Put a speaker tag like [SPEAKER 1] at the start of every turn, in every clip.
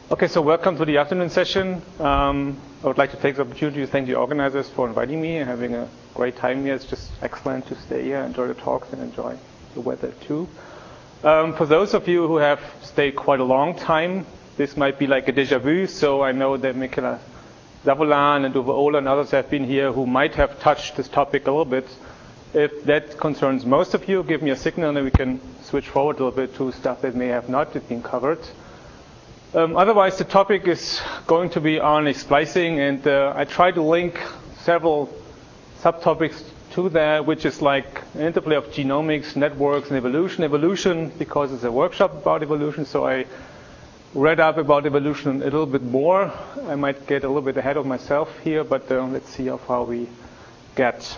[SPEAKER 1] Okay, so welcome to the afternoon session. I would like to take the opportunity to thank the organizers for inviting me and having a great time here. It's just excellent to stay here, enjoy the talks, and enjoy the weather too. For those of you who have stayed quite a long time, this might be like a déjà vu. So I know that Michaela Zavolan and Uwe Ohle and others have been here who might have touched this topic a little bit. If that concerns most of you, give me a signal and we can switch forward a little bit to stuff that may have not been covered. Otherwise, the topic is going to be RNA splicing, and I try to link several subtopics to that, which is like an interplay of genomics, networks, and evolution. Evolution, because it's a workshop about evolution, so I read up about evolution a little bit more. I might get a little bit ahead of myself here, but let's see how far we get.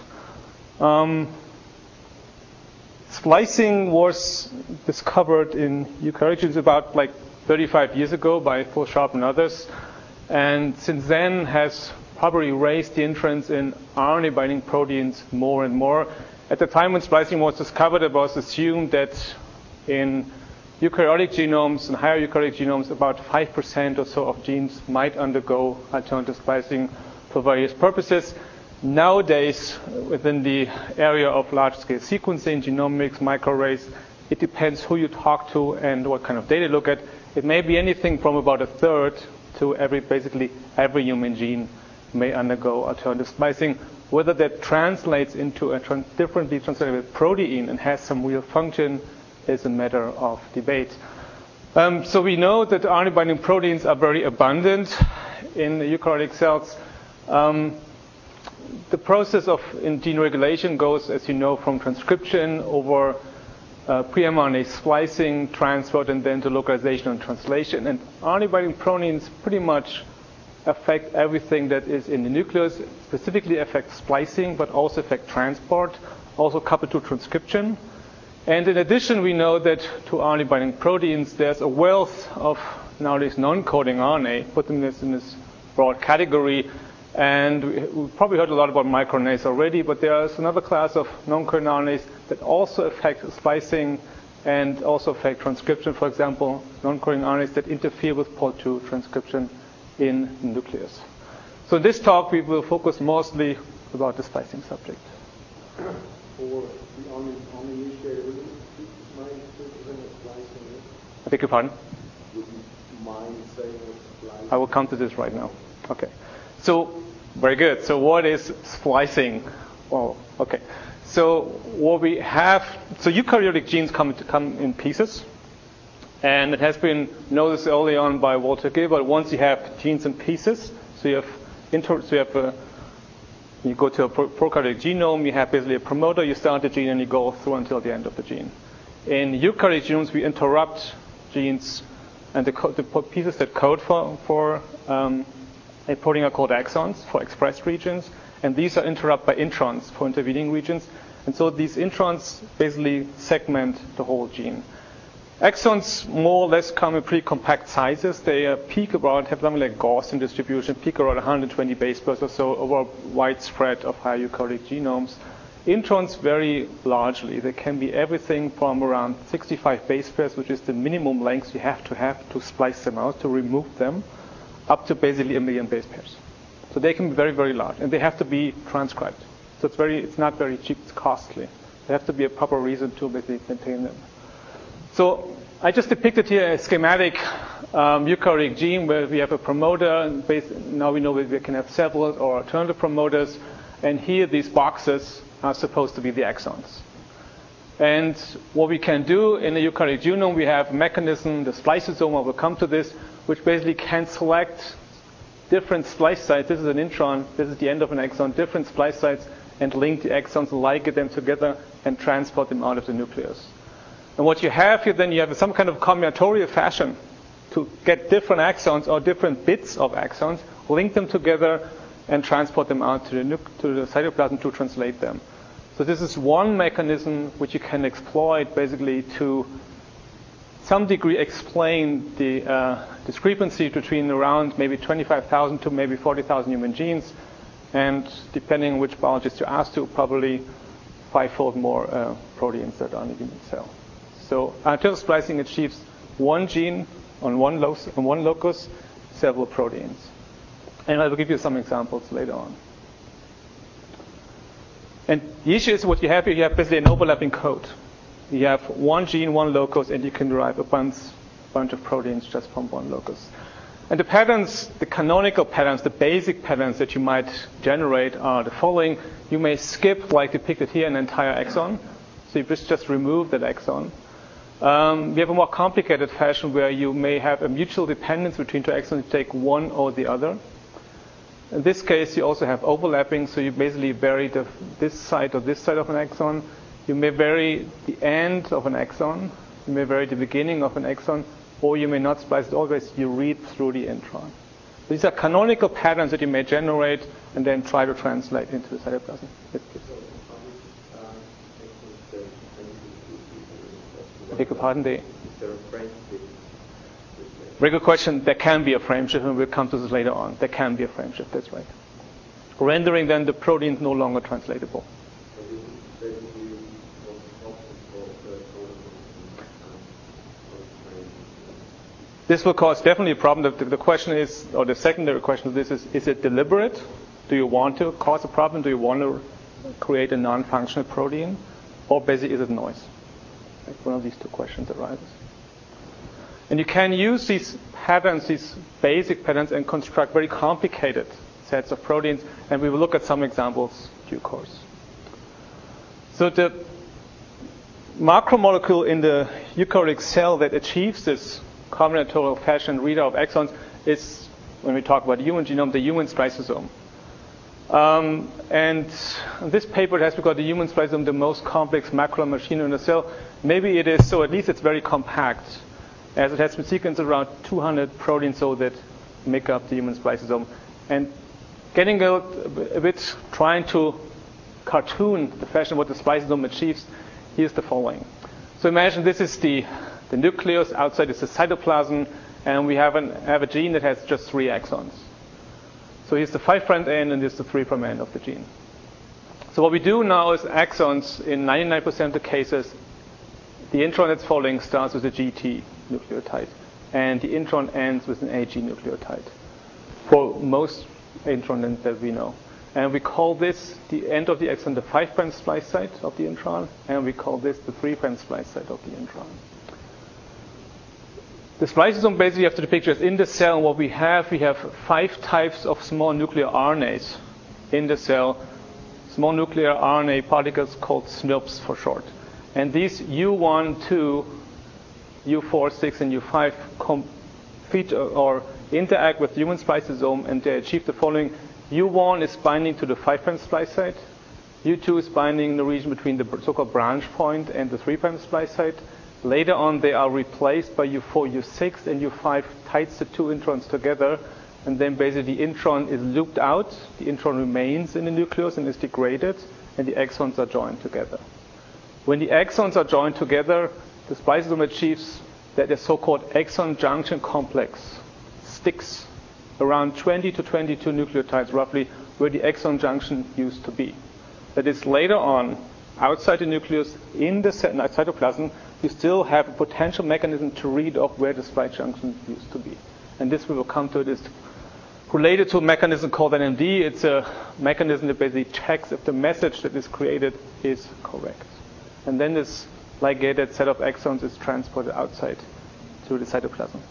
[SPEAKER 1] Splicing was discovered in eukaryotes about like 35 years ago by Phil Sharp and others, and since then has probably raised the interest in RNA binding proteins more and more. At the time when splicing was discovered, it was assumed that in eukaryotic genomes and higher eukaryotic genomes, about 5% or so of genes might undergo alternative splicing for various purposes. Nowadays, within the area of large-scale sequencing, genomics, microarrays, it depends who you talk to and what kind of data you look at. It may be anything from about a third to basically every human gene may undergo alternative splicing. Whether that translates into a differently translated protein and has some real function is a matter of debate. So we know that RNA binding proteins are very abundant in the eukaryotic cells. The process in gene regulation goes, as you know, from transcription over pre-mRNA splicing, transport, and then to localization and translation. And RNA binding proteins pretty much affect everything that is in the nucleus, specifically affect splicing, but also affect transport, also coupled to transcription. And in addition, we know that to RNA binding proteins, there's a wealth of nowadays non-coding RNA, putting this in this broad category. And we've probably heard a lot about microRNAs already, but there's another class of non-coding RNAs that also affect splicing and also affect transcription. For example, non-coding RNAs that interfere with Pol2 transcription in the nucleus. So in this talk, we will focus mostly about the splicing subject.
[SPEAKER 2] For the uninitiated, would you mind saying what splicing is?
[SPEAKER 1] I beg your pardon?
[SPEAKER 2] Would you mind saying what splicing is?
[SPEAKER 1] I will come to this right now. Okay. So, very good. So what is splicing? Well, okay. So what we have, so eukaryotic genes come in pieces. And it has been noticed early on by Walter Gilbert, once you have genes in pieces, so you go to a prokaryotic genome, you have basically a promoter, you start the gene and you go through until the end of the gene. In eukaryotic genomes, we interrupt genes, and the pieces that code for a protein are called exons for expressed regions, and these are interrupted by introns for intervening regions. And so these introns basically segment the whole gene. Exons more or less come in pretty compact sizes. They peak around, have something like Gaussian distribution, peak around 120 base pairs or so over a wide spread of high eukaryotic genomes. Introns vary largely. They can be everything from around 65 base pairs, which is the minimum length you have to splice them out, to remove them, up to basically 1 million base pairs. So they can be very, very large, and they have to be transcribed. So it's not very cheap, it's costly. There has to be a proper reason to basically maintain them. So I just depicted here a schematic eukaryotic gene where we have a promoter, and now we know that we can have several or alternative promoters, and here these boxes are supposed to be the exons. And what we can do in a eukaryotic genome, we have a mechanism, the spliceosome, I will come to this, which basically can select different splice sites. This is an intron, this is the end of an exon, different splice sites, and link the exons, ligate them together, and transport them out of the nucleus. And what you have here, then you have some kind of combinatorial fashion to get different exons or different bits of exons, link them together, and transport them out to the cytoplasm to translate them. So this is one mechanism which you can exploit basically to some degree explain the discrepancy between around maybe 25,000 to maybe 40,000 human genes, and depending on which biologist you ask to, probably 5-fold more proteins that are in a human cell. So alternative splicing achieves one gene on one locus several proteins. And I will give you some examples later on. And the issue is what you have here, you have basically an overlapping code. You have one gene, one locus, and you can derive a bunch of proteins just from one locus. And the patterns, the canonical patterns, the basic patterns that you might generate are the following. You may skip, like depicted here, an entire exon. So you just remove that exon. We have a more complicated fashion where you may have a mutual dependence between two exons. You take one or the other. In this case, you also have overlapping, so you basically vary this side or this side of an exon. You may vary the end of an exon. You may vary the beginning of an exon, or you may not splice it always. You read through the intron. These are canonical patterns that you may generate and then try to translate into the cytoplasm. Beg your pardon, very good question. There can be a frame shift, and we'll come to this later on. There can be a frame shift, that's right. Rendering then the protein no longer translatable. This will cause definitely a problem. The question is, or the secondary question of this is it deliberate? Do you want to cause a problem? Do you want to create a non-functional protein? Or basically is it noise? Like one of these two questions arises. And you can use these patterns, these basic patterns, and construct very complicated sets of proteins. And we will look at some examples in due course. So the macromolecule in the eukaryotic cell that achieves this combinatorial fashion readout of exons is, when we talk about the human genome, the human spliceosome. And this paper has because the human spliceosome the most complex macro machinery in the cell. Maybe it is so, at least it's very compact, as it has been sequenced around 200 proteins so that make up the human spliceosome. And getting a bit, trying to cartoon the fashion of what the spliceosome achieves, here's the following. So imagine this is the nucleus, outside is the cytoplasm, and we have a gene that has just 3 exons. So here's the 5' end, and here's the 3' end of the gene. So what we do now is exons, in 99% of the cases, the intron that's following starts with a GT nucleotide, and the intron ends with an AG nucleotide for most introns that we know. And we call this, the end of the exon, the 5' splice site of the intron, and we call this the 3' splice site of the intron. The spliceosome basically, you have to picture is in the cell. What we have 5 types of small nuclear RNAs in the cell, small nuclear RNA particles called SNPs for short. And these U1, 2, U4, 6, and U5 compete or interact with human spliceosome, and they achieve the following. U1 is binding to the 5' splice site. U2 is binding the region between the so-called branch point and the 3' splice site. Later on, they are replaced by U4, U6, and U5 ties the 2 introns together, and then basically the intron is looped out. The intron remains in the nucleus and is degraded, and the exons are joined together. When the exons are joined together, the spliceosome achieves that the so-called exon junction complex sticks around 20 to 22 nucleotides roughly where the exon junction used to be. That is, later on, outside the nucleus, in the cytoplasm, you still have a potential mechanism to read off where the splice junction used to be. And this we will come to. It is related to a mechanism called NMD. It's a mechanism that basically checks if the message that is created is correct. And then this ligated set of exons is transported outside to the cytoplasm.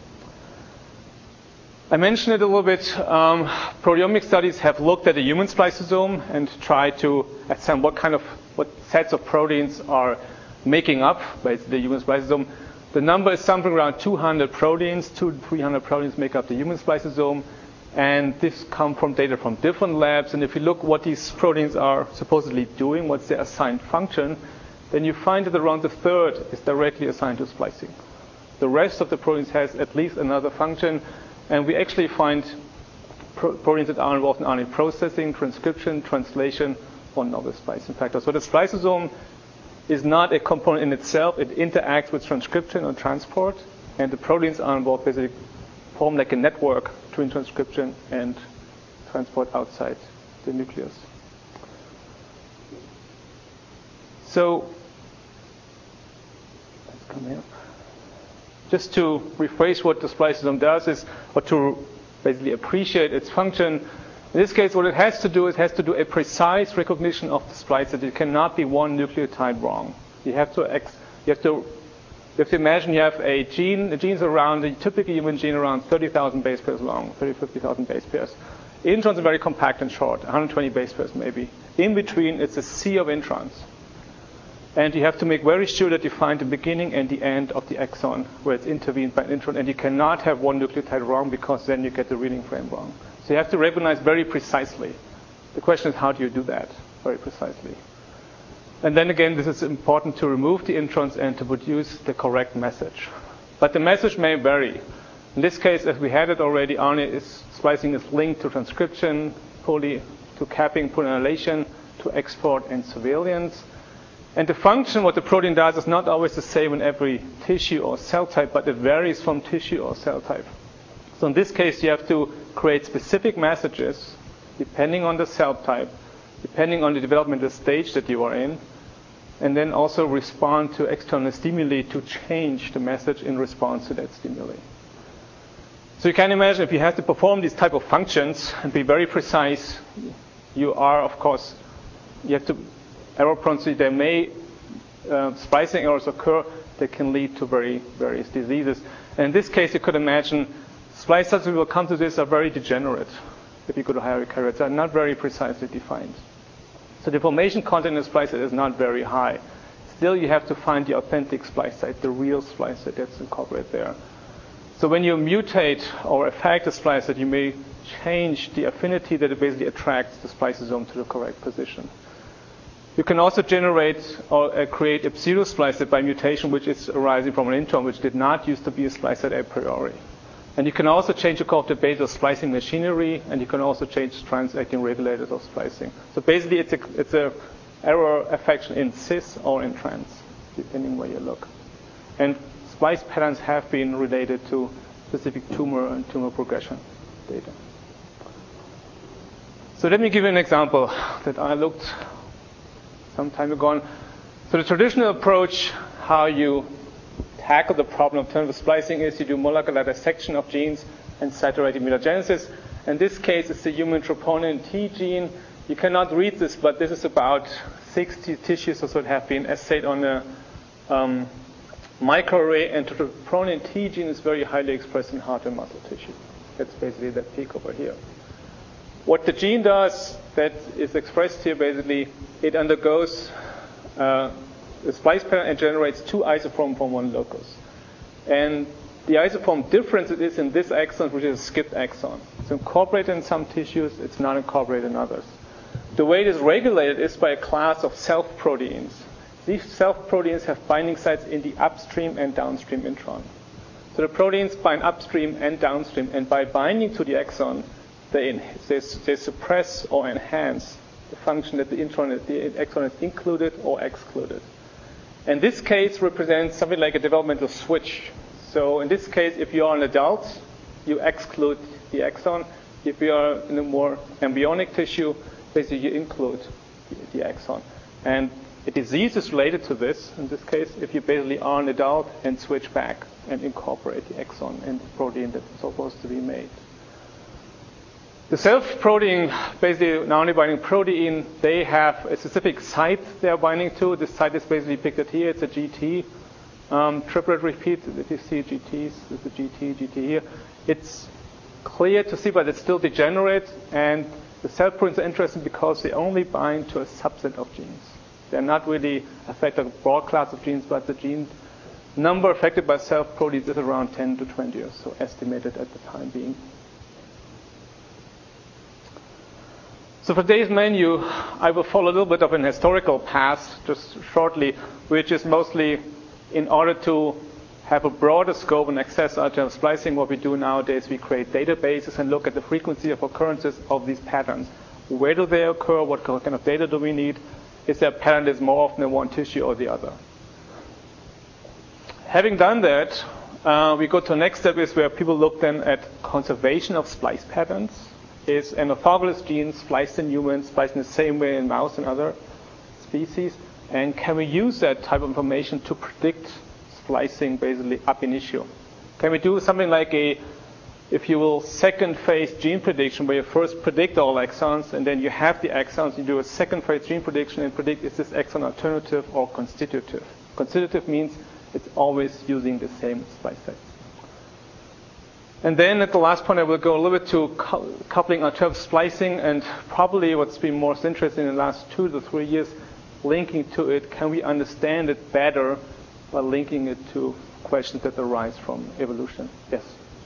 [SPEAKER 1] I mentioned it a little bit. Proteomic studies have looked at the human spliceosome and tried to ascertain what sets of proteins are making up basically the human spliceosome. The number is something around 200 proteins. 200 to 300 proteins make up the human spliceosome. And this comes from data from different labs. And if you look what these proteins are supposedly doing, what's their assigned function, then you find that around a third is directly assigned to splicing. The rest of the proteins has at least another function. And we actually find proteins that are involved in RNA processing, transcription, translation, or novel splicing factors. So the spliceosome is not a component in itself. It interacts with transcription or transport, and the proteins are involved basically form like a network between transcription and transport outside the nucleus. So let's come here. Just to rephrase what the spliceosome does is, or to basically appreciate its function, in this case what it has to do is a precise recognition of the splice, that it cannot be one nucleotide wrong. You have to imagine you have a gene. The gene's around, a typical human gene around 30,000 base pairs long, 50,000 base pairs. Introns are very compact and short, 120 base pairs maybe. In between, it's a sea of introns. And you have to make very sure that you find the beginning and the end of the exon where it's intervened by an intron. And you cannot have one nucleotide wrong, because then you get the reading frame wrong. So you have to recognize very precisely. The question is, how do you do that very precisely? And then again, this is important to remove the introns and to produce the correct message. But the message may vary. In this case, as we had it already, splicing is linked to transcription, to capping, polynylation, to export and surveillance. And the function, what the protein does, is not always the same in every tissue or cell type, but it varies from tissue or cell type. So in this case, you have to create specific messages depending on the cell type, depending on the developmental stage that you are in, and then also respond to external stimuli to change the message in response to that stimuli. So you can imagine if you have to perform these type of functions and be very precise, you have to error prone. There may splicing errors occur that can lead to various diseases. And in this case, you could imagine splice sites, we will come to this, are very degenerate. If you go to higher eukaryotes, are not very precisely defined. So the information content in a splice site is not very high. Still, you have to find the authentic splice site, the real splice site that's incorporated there. So when you mutate or affect a splice site, you may change the affinity that it basically attracts the spliceosome to the correct position. You can also generate or create a pseudo-splice site by mutation, which is arising from an intron which did not used to be a splice site a priori. And you can also change the basal splicing machinery, and you can also change trans-acting regulators of splicing. So basically, it's a error affection in cis or in trans, depending where you look. And splice patterns have been related to specific tumor and tumor progression data. So let me give you an example that I looked some time ago on. So the traditional approach, how you tackle the problem of alternative splicing, is you do molecular dissection of genes and saturated mutagenesis. In this case, it's the human troponin T gene. You cannot read this, but this is about 60 tissues or so that have been assayed on a microarray, and the troponin T gene is very highly expressed in heart and muscle tissue. That's basically that peak over here. What the gene does that is expressed here, basically, it undergoes the splice pattern and generates two isoforms from one locus. And the isoform difference it is in this exon, which is a skipped exon. It's incorporated in some tissues, it's not incorporated in others. The way it is regulated is by a class of self-proteins. These self-proteins have binding sites in the upstream and downstream intron. So the proteins bind upstream and downstream, and by binding to the exon, they suppress or enhance the function that the exon is included or excluded. And this case represents something like a developmental switch. So in this case, if you are an adult, you exclude the exon. If you are in a more embryonic tissue, basically you include the exon. And a disease is related to this, in this case, if you basically are an adult and switch back and incorporate the exon and the protein that's supposed to be made. The self-protein, basically non-binding protein, they have a specific site they are binding to. This site is basically depicted here. It's a GT triplet repeat. If you see GTs, there's a GT here. It's clear to see, but it's still degenerate. And the self-proteins are interesting because they only bind to a subset of genes. They're not really affected a broad class of genes, but the gene number affected by self-proteins is around 10 to 20 or so, estimated at the time being. So for today's menu, I will follow a little bit of an historical path, just shortly, which is mostly in order to have a broader scope and access to alternative splicing. What we do nowadays, we create databases and look at the frequency of occurrences of these patterns. Where do they occur? What kind of data do we need? Is there a pattern that's more often in one tissue or the other? Having done that, we go to the next step, is where people look then at conservation of splice patterns. Is an orthogonal gene spliced in humans, spliced in the same way in mouse and other species? And can we use that type of information to predict splicing basically ab initio? Can we do something like a, if you will, second phase gene prediction where you first predict all exons and then you have the exons, you do a second phase gene prediction and predict is this exon alternative or constitutive. Constitutive means it's always using the same splice site. And then at the last point I will go a little bit to coupling alternative splicing and probably what's been most interesting in the last 2 to 3 years, linking to it, can we understand it better by linking it to questions that arise from evolution? Yes?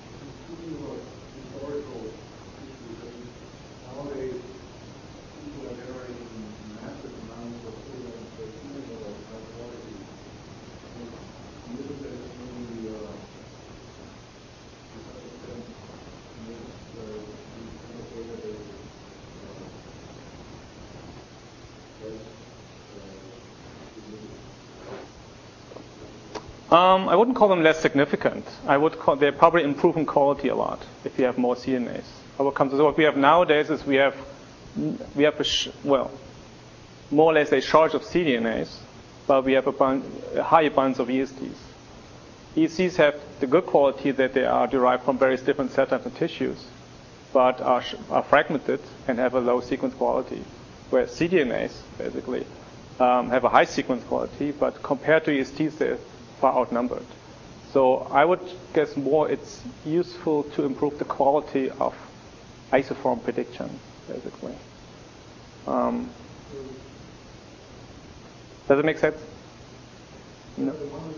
[SPEAKER 1] I wouldn't call them less significant. I would call they're probably improving quality a lot if you have more CNAs. What we have nowadays is we have more or less a shortage of cDNAs, but we have a high abundance of ESTs. ESTs have the good quality that they are derived from various different cell types and tissues, but are fragmented and have a low sequence quality, whereas cDNAs basically have a high sequence quality, but compared to ESTs, they're far outnumbered. So I would guess more it's useful to improve the quality of isoform prediction, basically. Does it make sense? No.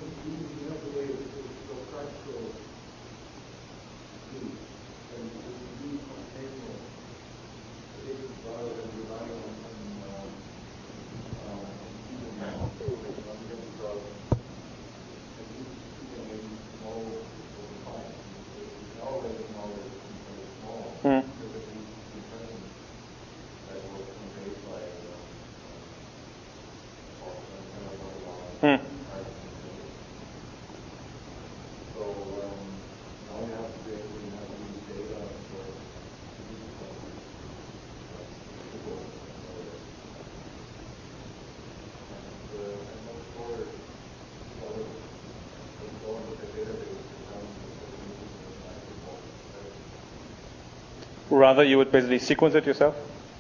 [SPEAKER 1] Rather, you would basically sequence it yourself?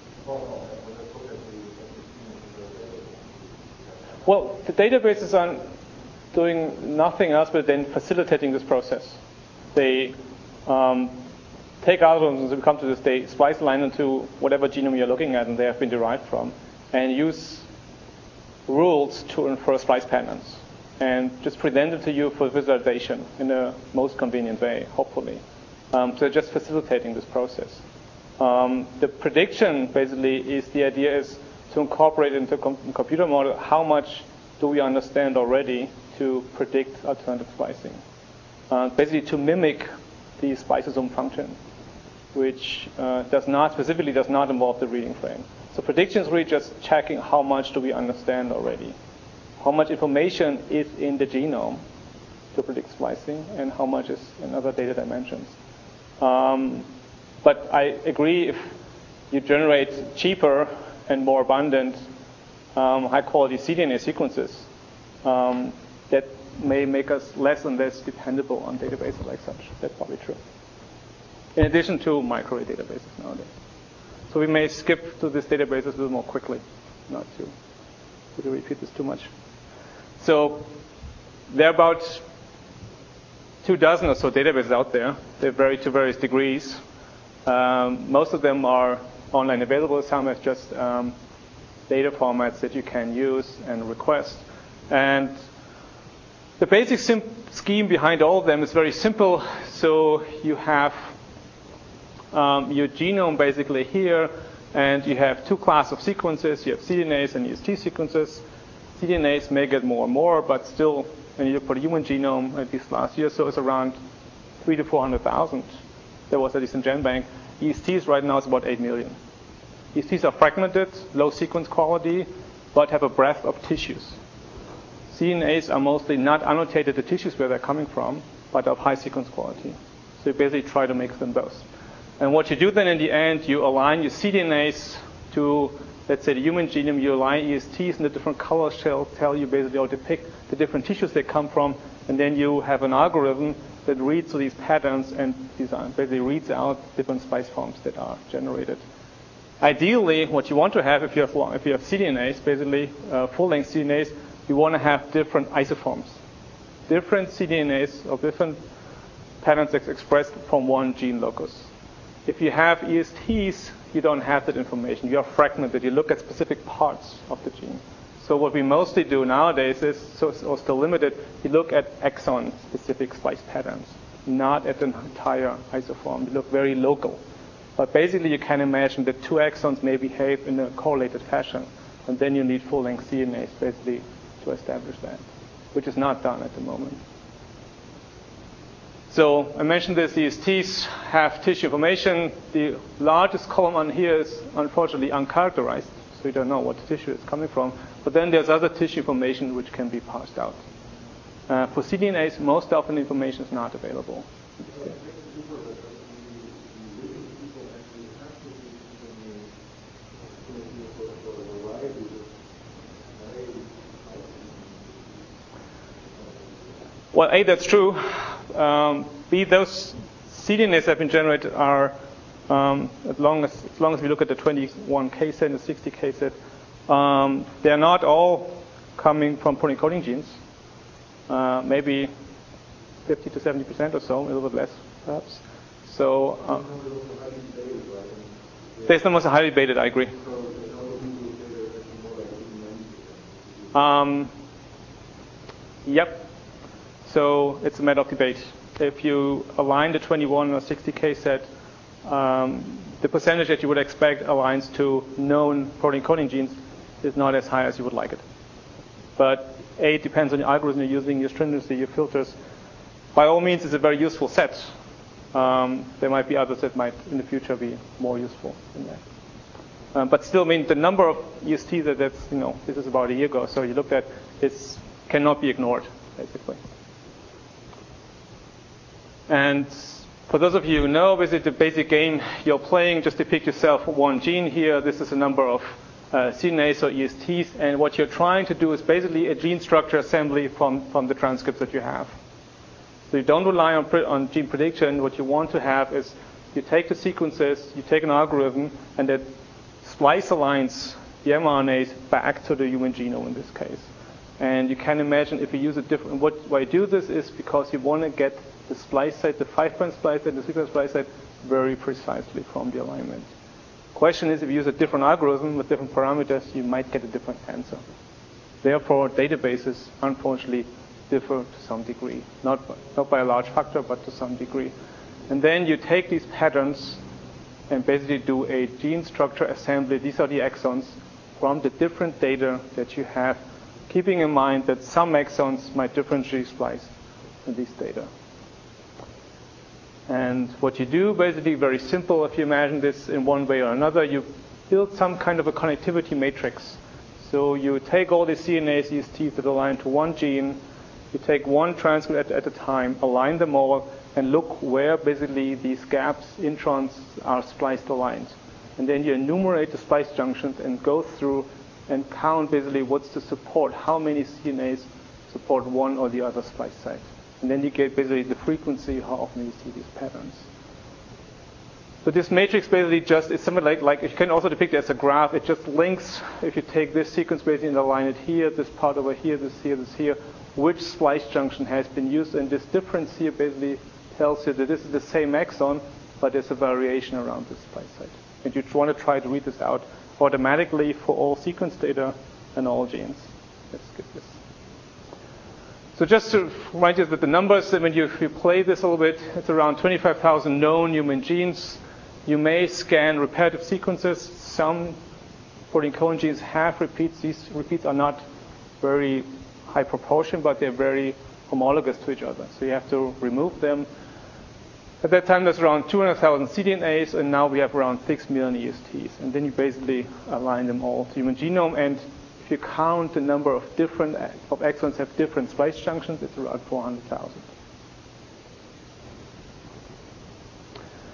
[SPEAKER 1] Well, the databases are doing nothing else but then facilitating this process. They take algorithms that come to this, they splice the line into whatever genome you're looking at and they have been derived from, and use rules to infer splice patterns, and just present it to you for visualization in the most convenient way, hopefully. So they're just facilitating this process. The prediction, basically, is the idea is to incorporate into computer model how much do we understand already to predict alternative splicing. Basically to mimic the spliceosome function, which specifically does not involve the reading frame. So prediction is really just checking how much do we understand already. How much information is in the genome to predict splicing and how much is in other data dimensions. But I agree if you generate cheaper and more abundant high-quality cDNA sequences, that may make us less and less dependable on databases like such. That's probably true. In addition to microarray databases nowadays. So we may skip to these databases a little more quickly, not to repeat this too much. So there are about 24 or so databases out there. They vary to various degrees. Most of them are online available. Some have just data formats that you can use and request. And the basic scheme behind all of them is very simple. So you have your genome basically here, and you have two classes of sequences. You have cDNAs and EST sequences. cDNAs may get more and more, but still, when you look for the human genome, at least last year, so it's around 300,000 to 400,000. There was at least in GenBank. ESTs right now is about 8 million. ESTs are fragmented, low sequence quality, but have a breadth of tissues. cDNAs are mostly not annotated the tissues where they're coming from, but of high sequence quality. So you basically try to mix them both. And what you do then in the end, you align your cDNAs to let's say the human genome, you align ESTs in the different color shells, tell you basically or depict the different tissues they come from, and then you have an algorithm that reads these patterns and basically reads out different splice forms that are generated. Ideally, what you want to have if you have cDNAs, basically full-length cDNAs, you want to have different isoforms, different cDNAs of different patterns expressed from one gene locus. If you have ESTs, you don't have that information. You are fragmented. You look at specific parts of the gene. So what we mostly do nowadays is, or still limited, you look at exon-specific splice patterns, not at an entire isoform. You look very local. But basically, you can imagine that two exons may behave in a correlated fashion, and then you need full-length CNAs basically to establish that, which is not done at the moment. So I mentioned this, ESTs have tissue information. The largest column on here is unfortunately uncharacterized, so you don't know what tissue it's coming from. But then there's other tissue information which can be parsed out. For cDNAs, most often information is not available. Well, A, that's true. B, those cDNAs that have been generated are, as long as we look at the 21K set and the 60K set, they're not all coming from protein coding genes. Maybe 50 to 70% or so, a little bit less, perhaps. So these numbers are highly weighted, I agree. Yep. So it's a matter of debate. If you align the 21 or 60K set, the percentage that you would expect aligns to known protein coding genes is not as high as you would like it. But A, it depends on the algorithm you're using, your stringency, your filters. By all means, it's a very useful set. There might be others that might in the future be more useful than that. But still, I mean, the number of ESTs that's, this is about a year ago, so you looked at, it cannot be ignored, basically. And for those of you who know, basically the basic game you're playing, just depict yourself one gene here. This is a number of CNAs or ESTs, and what you're trying to do is basically a gene structure assembly from the transcripts that you have. So you don't rely on gene prediction. What you want to have is you take the sequences, you take an algorithm, and that splice aligns the mRNAs back to the human genome in this case. And you can imagine if you use a different, why you do this is because you want to get the splice site, the 5' splice site, and the 6' splice site very precisely from the alignment. Question is, if you use a different algorithm with different parameters, you might get a different answer. Therefore, databases, unfortunately, differ to some degree. Not by a large factor, but to some degree. And then you take these patterns and basically do a gene structure assembly. These are the exons from the different data that you have, keeping in mind that some exons might differentially splice in these data. And what you do, basically very simple, if you imagine this in one way or another, you build some kind of a connectivity matrix. So you take all the CNAs, ESTs that align to one gene, you take one transcript at a time, align them all, and look where basically these gaps, introns, are spliced aligned. And then you enumerate the splice junctions and go through and count basically what's the support, how many CNAs support one or the other splice site. And then you get basically the frequency, how often you see these patterns. So this matrix basically just is something like you can also depict it as a graph. It just links, if you take this sequence basically and align it here, this part over here, this here, which splice junction has been used. And this difference here basically tells you that this is the same exon, but there's a variation around this splice site. And you want to try to read this out automatically for all sequence data and all genes. Let's skip this. So just to remind you that the numbers, when you play this a little bit, it's around 25,000 known human genes. You may scan repetitive sequences. Some protein coding genes have repeats. These repeats are not very high proportion, but they're very homologous to each other. So you have to remove them. At that time, there's around 200,000 cDNAs, and now we have around 6 million ESTs. And then you basically align them all to human genome. And if you count the number of exons have different splice junctions, it's around 400,000.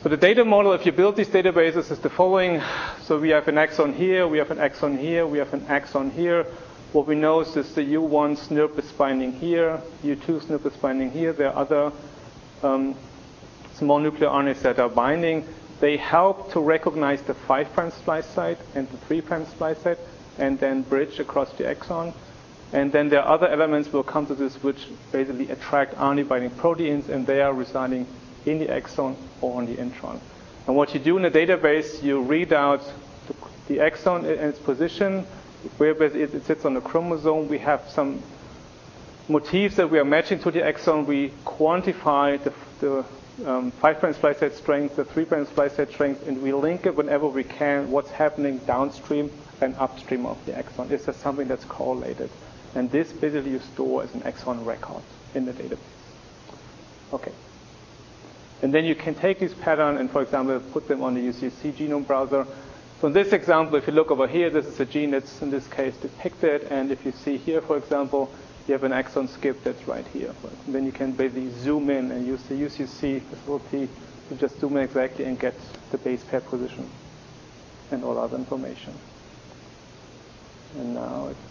[SPEAKER 1] So the data model, if you build these databases, is the following. So we have an exon here, we have an exon here, we have an exon here. What we know is the U1 SNP is binding here, U2 SNP is binding here. There are other small nuclear RNAs that are binding. They help to recognize the 5' splice site and the 3' splice site, and then bridge across the exon. And then there are other elements, we'll come to this, which basically attract RNA-binding proteins, and they are residing in the exon or on the intron. And what you do in a database, you read out the exon and its position, where it sits on the chromosome. We have some motifs that we are matching to the exon. We quantify the 5' splice site strength, the 3' splice site strength, and we link it whenever we can what's happening downstream and upstream of the exon. Is there something that's correlated? And this basically you store as an exon record in the database. Okay. And then you can take this pattern and, for example, put them on the UCSC genome browser. So in this example, if you look over here, this is a gene that's in this case depicted. And if you see here, for example, you have an exon skip that's right here. And then you can basically zoom in and use the UCSC facility to just zoom in exactly and get the base pair position and all other information. And now it's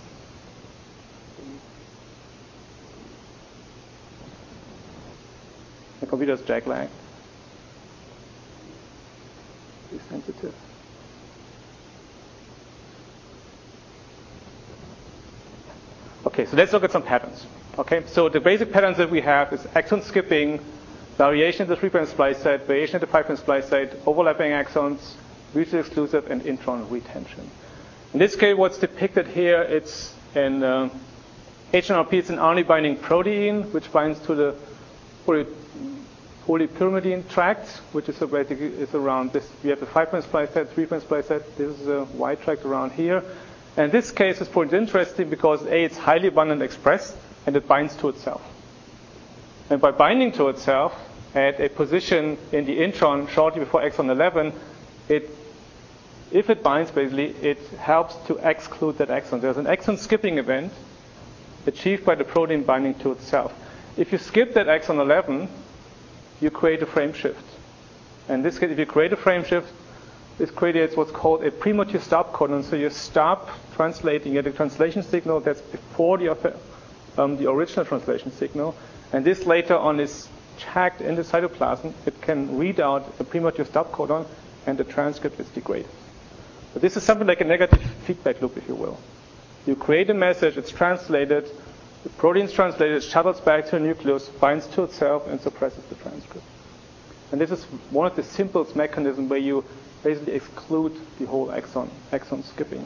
[SPEAKER 1] the computer's lag. Be sensitive. Okay, so let's look at some patterns. Okay, so the basic patterns that we have is exon skipping, variation at the 3' splice site, variation at the 5' splice site, overlapping exons, mutually exclusive, and intron retention. In this case, what's depicted here, it's an HNRP, it's an RNA-binding protein, which binds to the polypyrimidine tract, which is around this. We have the 5' splice site, 3' splice site. This is a Y tract around here. And this case is pretty interesting because A, it's highly abundant expressed, and it binds to itself. And by binding to itself at a position in the intron shortly before exon 11, if it binds, basically, it helps to exclude that exon. There's an exon skipping event achieved by the protein binding to itself. If you skip that exon 11, you create a frame shift. And in this case, if you create a frame shift, it creates what's called a premature stop codon. So you stop translating at a translation signal that's before the original translation signal. And this later on is checked in the cytoplasm. It can read out the premature stop codon, and the transcript is degraded. So this is something like a negative feedback loop, if you will. You create a message, it's translated, the protein's translated, shuttles back to the nucleus, binds to itself, and suppresses the transcript. And this is one of the simplest mechanisms where you basically exclude the whole exon skipping.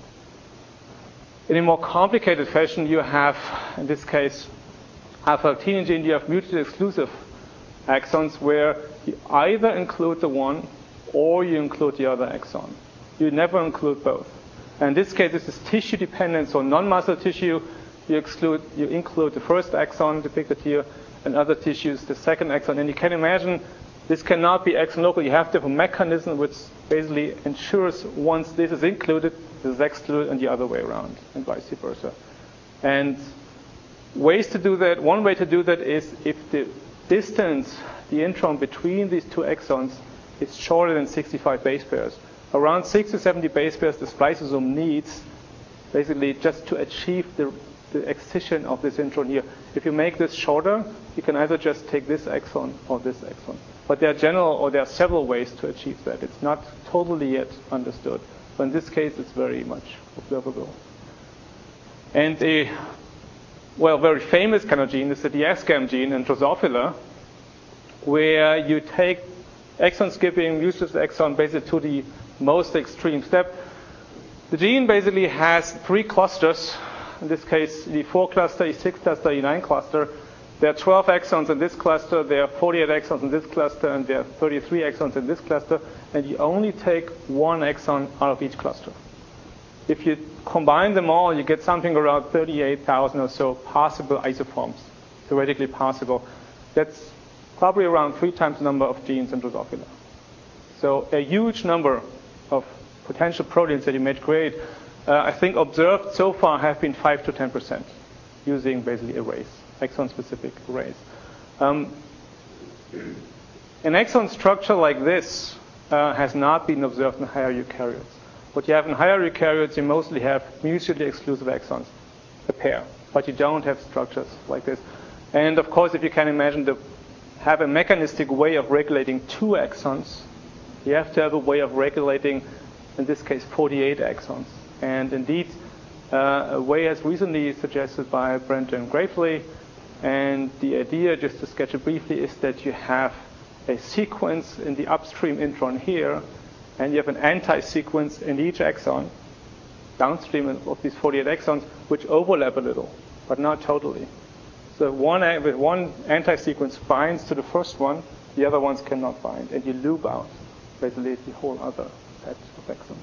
[SPEAKER 1] In a more complicated fashion, you have, in this case, alpha-actinium gene, you have mutually exclusive exons where you either include the one or you include the other exon. You never include both. And in this case, this is tissue dependent, so non-muscle tissue, you include the first exon depicted here, and other tissues, the second exon. And you can imagine this cannot be exon local. You have to have a mechanism which basically ensures once this is included, this is excluded, and the other way around, and vice versa. And ways to do that, one way to do that is if the distance, the intron between these two exons is shorter than 65 base pairs. Around 60 to 70 base pairs the spliceosome needs basically just to achieve the excision of this intron here. If you make this shorter, you can either just take this exon or this exon. But there are several ways to achieve that. It's not totally yet understood. But in this case, it's very much observable. And a very famous kind of gene is the DSGAM gene in Drosophila, where you take exon skipping, uses the exon basically to the most extreme step. The gene basically has 3 clusters. In this case, the 4 cluster, E6 cluster, E9 cluster. There are 12 exons in this cluster, there are 48 exons in this cluster, and there are 33 exons in this cluster, and you only take 1 exon out of each cluster. If you combine them all, you get something around 38,000 or so possible isoforms, theoretically possible. That's probably around 3 times the number of genes in Drosophila. So a huge number of potential proteins that you may create, I think observed so far have been 5 to 10% using basically arrays, exon-specific arrays. And an exon structure like this has not been observed in higher eukaryotes. What you have in higher eukaryotes, you mostly have mutually exclusive exons, a pair, but you don't have structures like this. And of course, if you can imagine have a mechanistic way of regulating 2 exons, you have to have a way of regulating, in this case, 48 exons. And indeed, a way has recently suggested by Brent and Gravely, and the idea, just to sketch it briefly, is that you have a sequence in the upstream intron here, and you have an anti-sequence in each exon, downstream of these 48 exons, which overlap a little, but not totally. So one anti-sequence binds to the first one, the other ones cannot bind, and you loop out basically the whole other set of exons.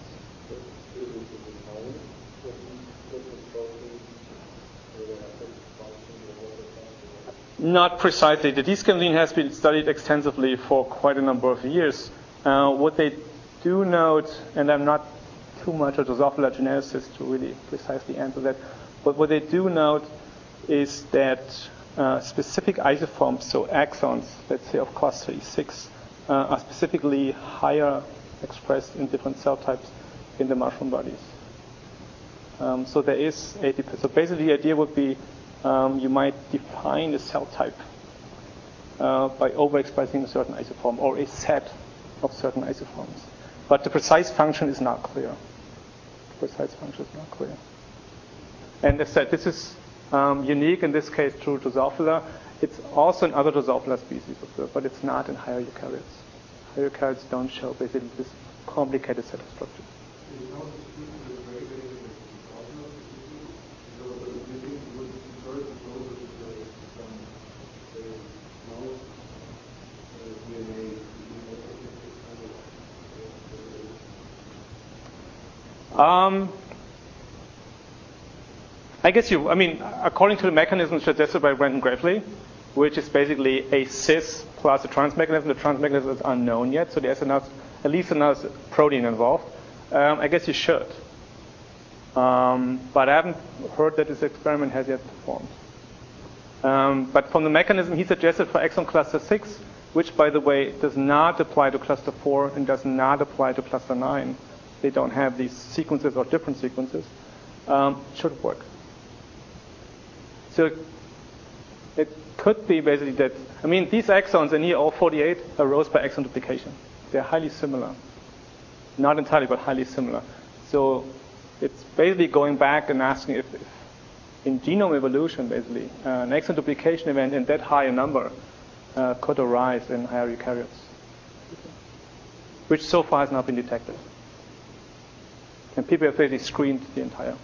[SPEAKER 1] Not precisely. The descamline has been studied extensively for quite a number of years. What they do note, and I'm not too much a Drosophila geneticist to really precisely answer that, but what they do note is that specific isoforms, so exons, let's say of class 36, are specifically higher expressed in different cell types in the mushroom bodies. So there is ATP. So basically the idea would be you might define a cell type by overexpressing a certain isoform or a set of certain isoforms. But the precise function is not clear. And as I said, this is unique in this case to Drosophila. It's also in other Drosophila species observed, but it's not in higher eukaryotes. Higher eukaryotes don't show basically this complicated set of structures. I guess according to the mechanism suggested by Brent and Gravely, which is basically a cis plus a trans mechanism. The trans mechanism is unknown yet, so there's at least another protein involved. I guess you should. But I haven't heard that this experiment has yet performed. But from the mechanism he suggested for exon cluster 6, which, by the way, does not apply to cluster 4 and does not apply to cluster 9, they don't have these sequences or different sequences, should work. So it could be basically that, these exons in here, all 48, arose by exon duplication. They're highly similar. Not entirely, but highly similar. So it's basically going back and asking if in genome evolution, basically, an exon duplication event in that high a number could arise in higher eukaryotes, which so far has not been detected. And people have basically screened the entire.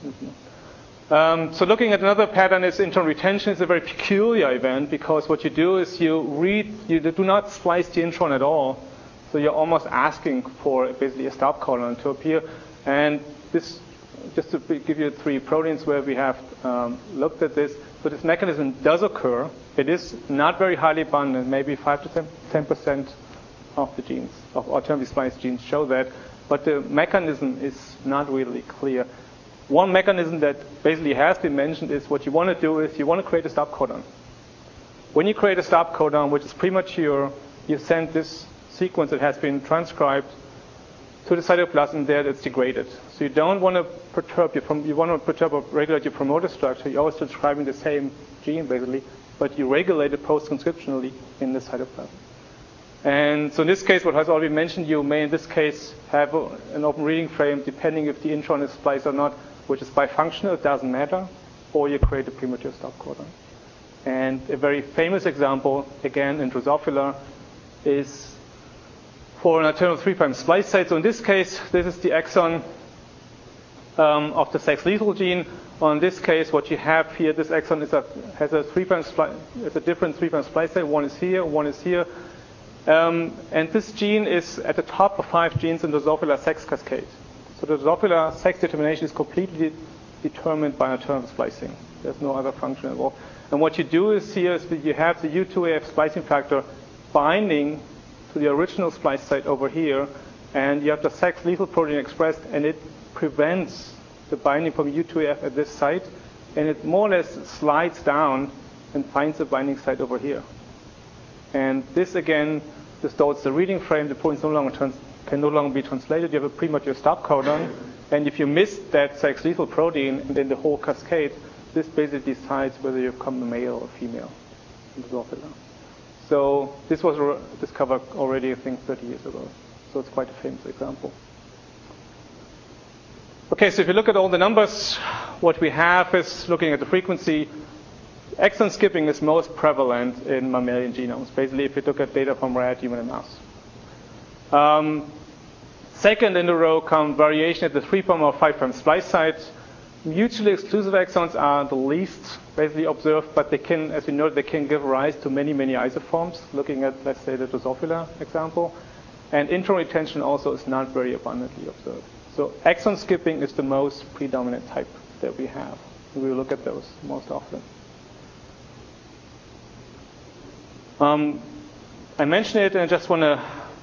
[SPEAKER 1] So looking at another pattern is intron retention. Is a very peculiar event because what you do is you do not splice the intron at all. So you're almost asking for basically a stop codon to appear. And this, just to give you 3 proteins where we have looked at this. So this mechanism does occur. It is not very highly abundant. Maybe 5 to 10% of the genes, of alternatively spliced genes, show that. But the mechanism is not really clear. One mechanism that basically has been mentioned is what you want to do is you want to create a stop codon. When you create a stop codon, which is premature, you send this sequence that has been transcribed to the cytoplasm there that's degraded. So you don't want to perturb you want to perturb or regulate your promoter structure. You're always transcribing the same gene basically, but you regulate it post-transcriptionally in the cytoplasm. And so in this case, what has already been mentioned, you may in this case have an open reading frame depending if the intron is spliced or not, which is bifunctional, it doesn't matter, or you create a premature stop codon. And a very famous example, again in Drosophila, is for an alternative 3' splice site. So in this case, this is the exon of the sex lethal gene. On this case, what you have here, this exon has a 3' splice, it's a different 3' splice site. One is here, one is here. And this gene is at the top of 5 genes in the Drosophila sex cascade. So the Drosophila sex determination is completely determined by alternative splicing. There's no other function involved. And what you do is here is that you have the U2AF splicing factor binding to the original splice site over here, and you have the sex lethal protein expressed, and it prevents the binding from U2AF at this site, and it more or less slides down and finds the binding site over here. And this again distorts the reading frame. The protein can no longer be translated. You have a premature stop codon. And if you miss that sex-lethal protein, then the whole cascade, this basically decides whether you become a male or female in Drosophila. So this was discovered already, I think, 30 years ago. So it's quite a famous example. Okay, so if you look at all the numbers, what we have is, looking at the frequency, exon skipping is most prevalent in mammalian genomes. Basically, if you look at data from rat, human, and mouse. Second in the row come variation at the 3' or 5' splice site. Mutually exclusive exons are the least basically observed, but they can, as we know, they can give rise to many, many isoforms, looking at, let's say, the Drosophila example. And intron retention also is not very abundantly observed. So exon skipping is the most predominant type that we have. We will look at those most often. I mentioned it, and I just want to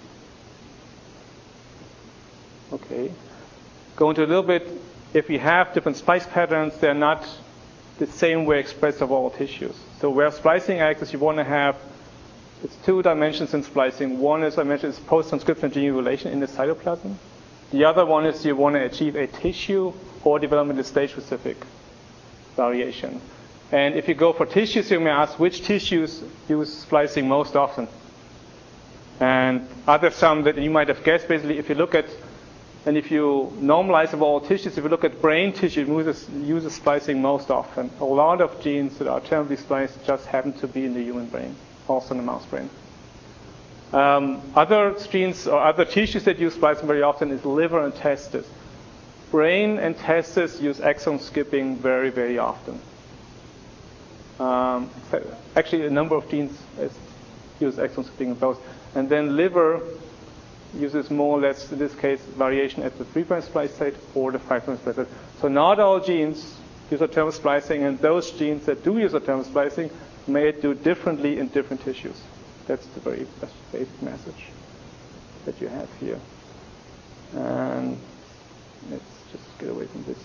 [SPEAKER 1] go into a little bit. If we have different splice patterns, they're not the same way expressed of all tissues. So where splicing acts is, you want to have, it's 2 dimensions in splicing. One is, I mentioned, is post-transcriptional gene regulation in the cytoplasm. The other one is you want to achieve a tissue or developmental stage-specific variation. And if you go for tissues, you may ask which tissues use splicing most often. And are there some that you might have guessed? Basically, if you look at, and if you normalize of all tissues, if you look at brain tissue, it uses splicing most often. A lot of genes that are terribly spliced just happen to be in the human brain, also in the mouse brain. Other genes or other tissues that use splicing very often is liver and testis. Brain and testis use exon skipping very, very often. Actually, a number of genes use exon skipping in both. And then liver uses more or less, in this case, variation at the 3' splice site or the 5' splice site. So not all genes use autonomous splicing, and those genes that do use autonomous splicing may do differently in different tissues. That's the very basic message that you have here. And let's just get away from this.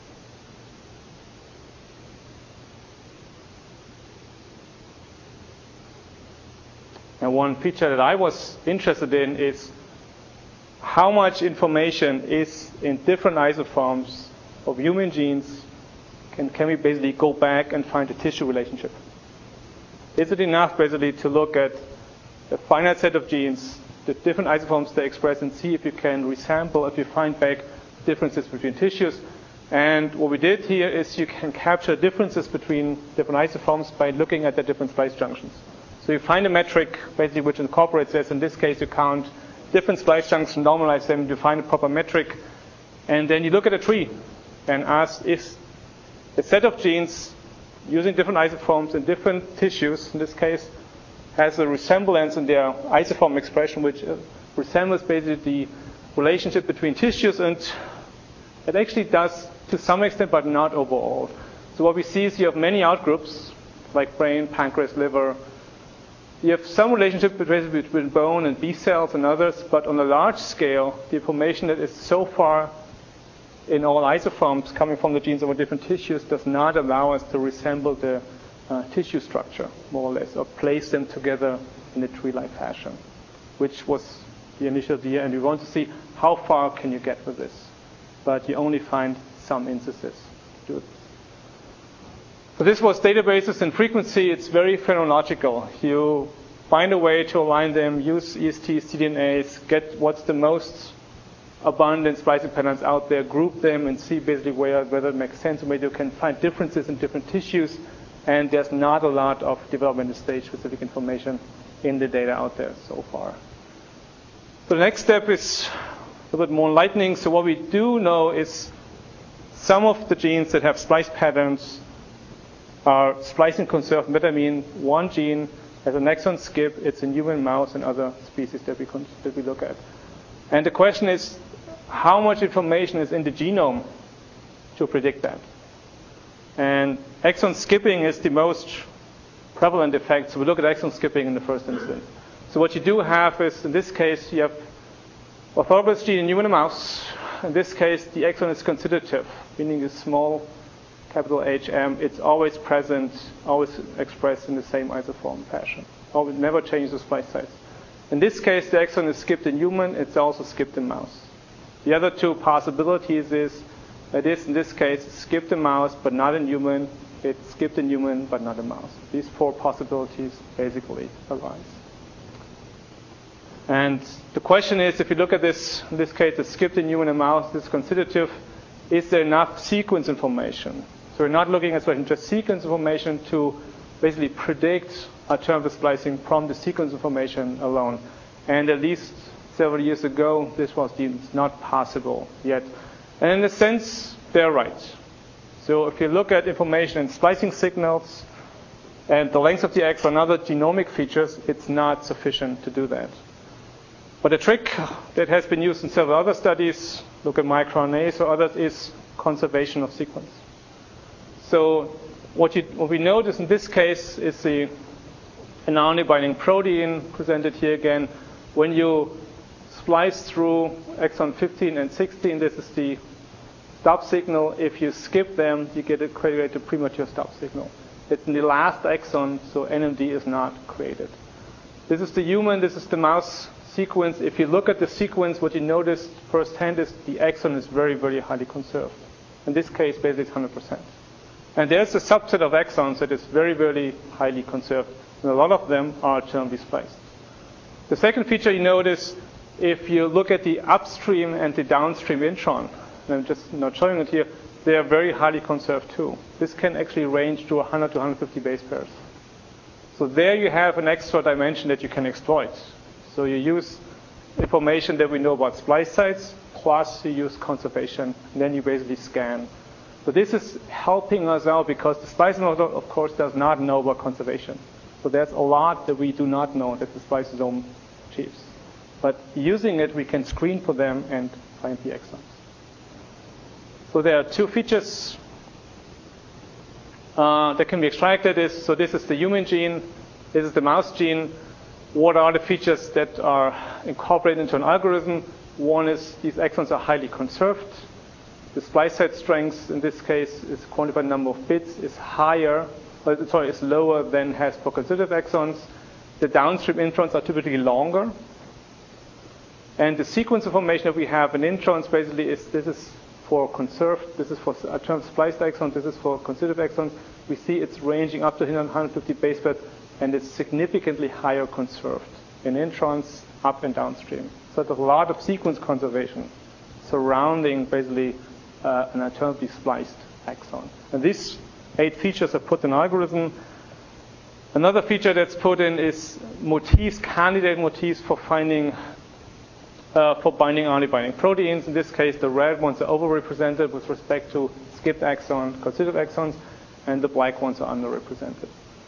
[SPEAKER 1] And one feature that I was interested in is how much information is in different isoforms of human genes. Can we basically go back and find a tissue relationship? Is it enough basically to look at a finite set of genes, the different isoforms they express, and see if you can resample, if you find back differences between tissues? And what we did here is you can capture differences between different isoforms by looking at the different splice junctions. So you find a metric basically which incorporates this. In this case, you count different splice junctions, normalize them, you find a proper metric, and then you look at a tree and ask if a set of genes using different isoforms in different tissues, in this case, has a resemblance in their isoform expression, which resembles basically the relationship between tissues, and it actually does to some extent, but not overall. So what we see is you have many outgroups, like brain, pancreas, liver. You have some relationship between bone and B cells and others, but on a large scale, the information that is so far in all isoforms coming from the genes over different tissues does not allow us to resemble the tissue structure, more or less, or place them together in a tree-like fashion, which was the initial idea, and we want to see how far can you get with this. But you only find some instances to do it. So this was databases and frequency. It's very phenomenological. You find a way to align them, use EST, cDNAs, get what's the most abundant splicing patterns out there, group them, and see basically whether it makes sense, or whether you can find differences in different tissues. And there's not a lot of developmental stage specific information in the data out there so far. So the next step is a little bit more enlightening. So what we do know is some of the genes that have splice patterns are splicing conserved. What I mean, one gene has an exon skip. It's in human, mouse, and other species that we look at. And the question is, how much information is in the genome to predict that? And exon skipping is the most prevalent effect. So we look at exon skipping in the first instance. So what you do have is, in this case, you have orthogonal gene in human and mouse. In this case, the exon is constitutive, meaning it's small, capital HM. It's always present, always expressed in the same isoform fashion. Always never changes the splice sites. In this case, the exon is skipped in human. It's also skipped in mouse. The other two possibilities is that is, in this case, skipped in mouse but not in human. It's skipped in human but not in mouse. These four possibilities basically arise. And the question is, if you look at this, in this case, it's skipped in human and mouse, this constitutive, is there enough sequence information? So we're not looking at just sequence information to basically predict alternative splicing from the sequence information alone. And at least several years ago, this was deemed not possible yet. And in a sense, they're right. So if you look at information in splicing signals and the length of the exon and other genomic features, it's not sufficient to do that. But a trick that has been used in several other studies, look at microRNAs or others, is conservation of sequence. So what we notice in this case is an RNA-binding protein, presented here again. When you splice through exon 15 and 16, this is the stop signal. If you skip them, you get a premature stop signal. It's in the last exon, so NMD is not created. This is the human, this is the mouse sequence. If you look at the sequence, what you notice firsthand is the exon is very, very highly conserved. In this case, basically it's 100%. And there's a subset of exons that is very, very highly conserved. And a lot of them are alternately spliced. The second feature you notice, if you look at the upstream and the downstream intron, and I'm just not showing it here, they are very highly conserved too. This can actually range to 100 to 150 base pairs. So there you have an extra dimension that you can exploit. So you use information that we know about splice sites, plus you use conservation, and then you basically scan. So this is helping us out because the splicing model, of course, does not know about conservation. So there's a lot that we do not know that the spliceosome achieves. But using it, we can screen for them and find the exons. So there are two features that can be extracted. So this is the human gene. This is the mouse gene. What are the features that are incorporated into an algorithm? One is these exons are highly conserved. The splice site strength, in this case, is quantified number of bits, is lower than has for constitutive exons. The downstream introns are typically longer. And the sequence information that we have in introns basically is, this is for conserved, this is for alternative spliced exons, this is for constitutive exons. We see it's ranging up to 150 base pairs, and it's significantly higher conserved in introns, up and downstream. So there's a lot of sequence conservation surrounding basically an alternatively spliced exon. And these 8 features are put in algorithm. Another feature that's put in is motifs, candidate motifs for finding, for binding RNA-binding proteins. In this case, the red ones are overrepresented with respect to skipped exon, constitutive exons, and the black ones are underrepresented.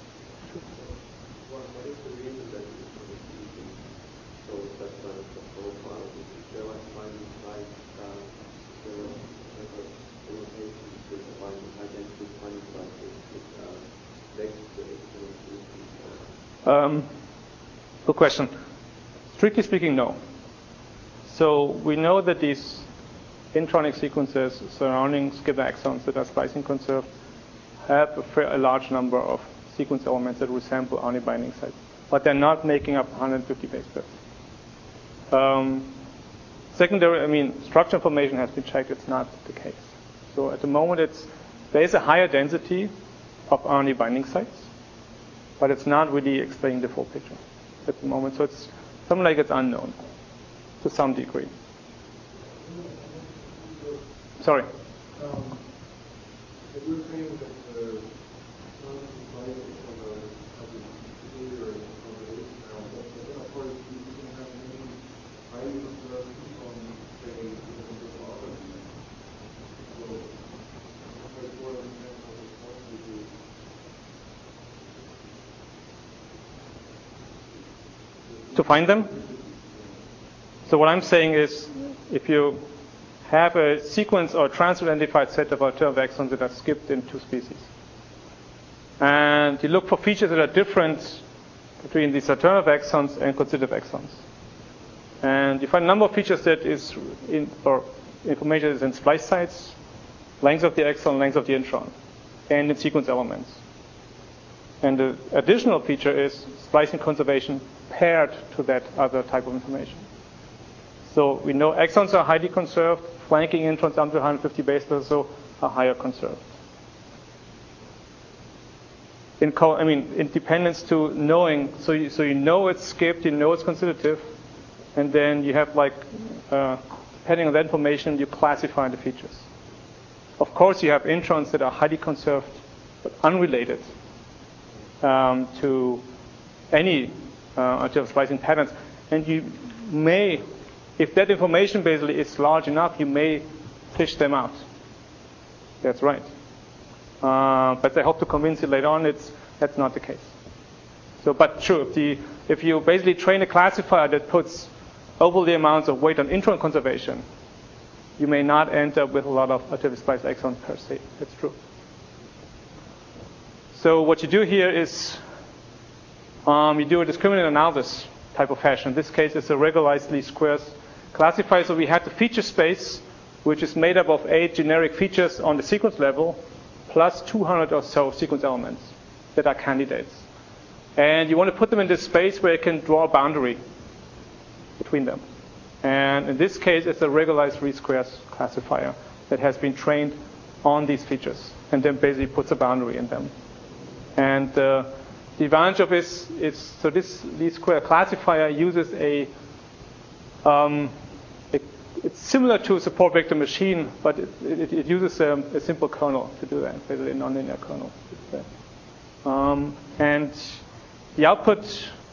[SPEAKER 1] Good question. Strictly speaking, no. So we know that these intronic sequences surrounding skipped exons that are splicing conserved have a large number of sequence elements that resemble RNA binding sites, but they're not making up 150 base pairs. Secondary, structure information has been checked. It's not the case. So at the moment, there is a higher density of RNA binding sites, but it's not really explaining the full picture at the moment. So it's something like it's unknown to some degree. Sorry.
[SPEAKER 2] If you're saying that the non-splicing of a behavior and conservation now, but of course you can have many highly conserved on, say, the water. So, that's what I'm saying on the point would be.
[SPEAKER 1] To find them? So what I'm saying is, if you have a sequence or trans-identified set of alternative exons that are skipped in 2 species, and you look for features that are different between these alternative exons and constitutive exons, and you find a number of features that is or information is in splice sites, length of the exon, length of the intron, and in sequence elements. And the additional feature is splicing conservation paired to that other type of information. So we know exons are highly conserved, flanking introns up to 150 base pairs or so are higher conserved. In dependence to knowing, so you know it's skipped, you know it's constitutive, and then you have depending on that information, you classify the features. Of course, you have introns that are highly conserved but unrelated to any alternative splicing patterns, and you may, if that information basically is large enough, you may fish them out. That's right. But I hope to convince you later on that's not the case. So, but true, if you basically train a classifier that puts overly amounts of weight on intron conservation, you may not end up with a lot of alternative spliced exons per se. That's true. So what you do here is you do a discriminant analysis type of fashion. In this case, it's a regularized least squares classifier. So we have the feature space, which is made up of 8 generic features on the sequence level, plus 200 or so sequence elements that are candidates. And you want to put them in this space where you can draw a boundary between them. And in this case, it's a regularized least squares classifier that has been trained on these features and then basically puts a boundary in them. And the advantage of this is, so this least square classifier uses it's similar to a support vector machine, but it uses a simple kernel to do that, basically a nonlinear kernel. And the output,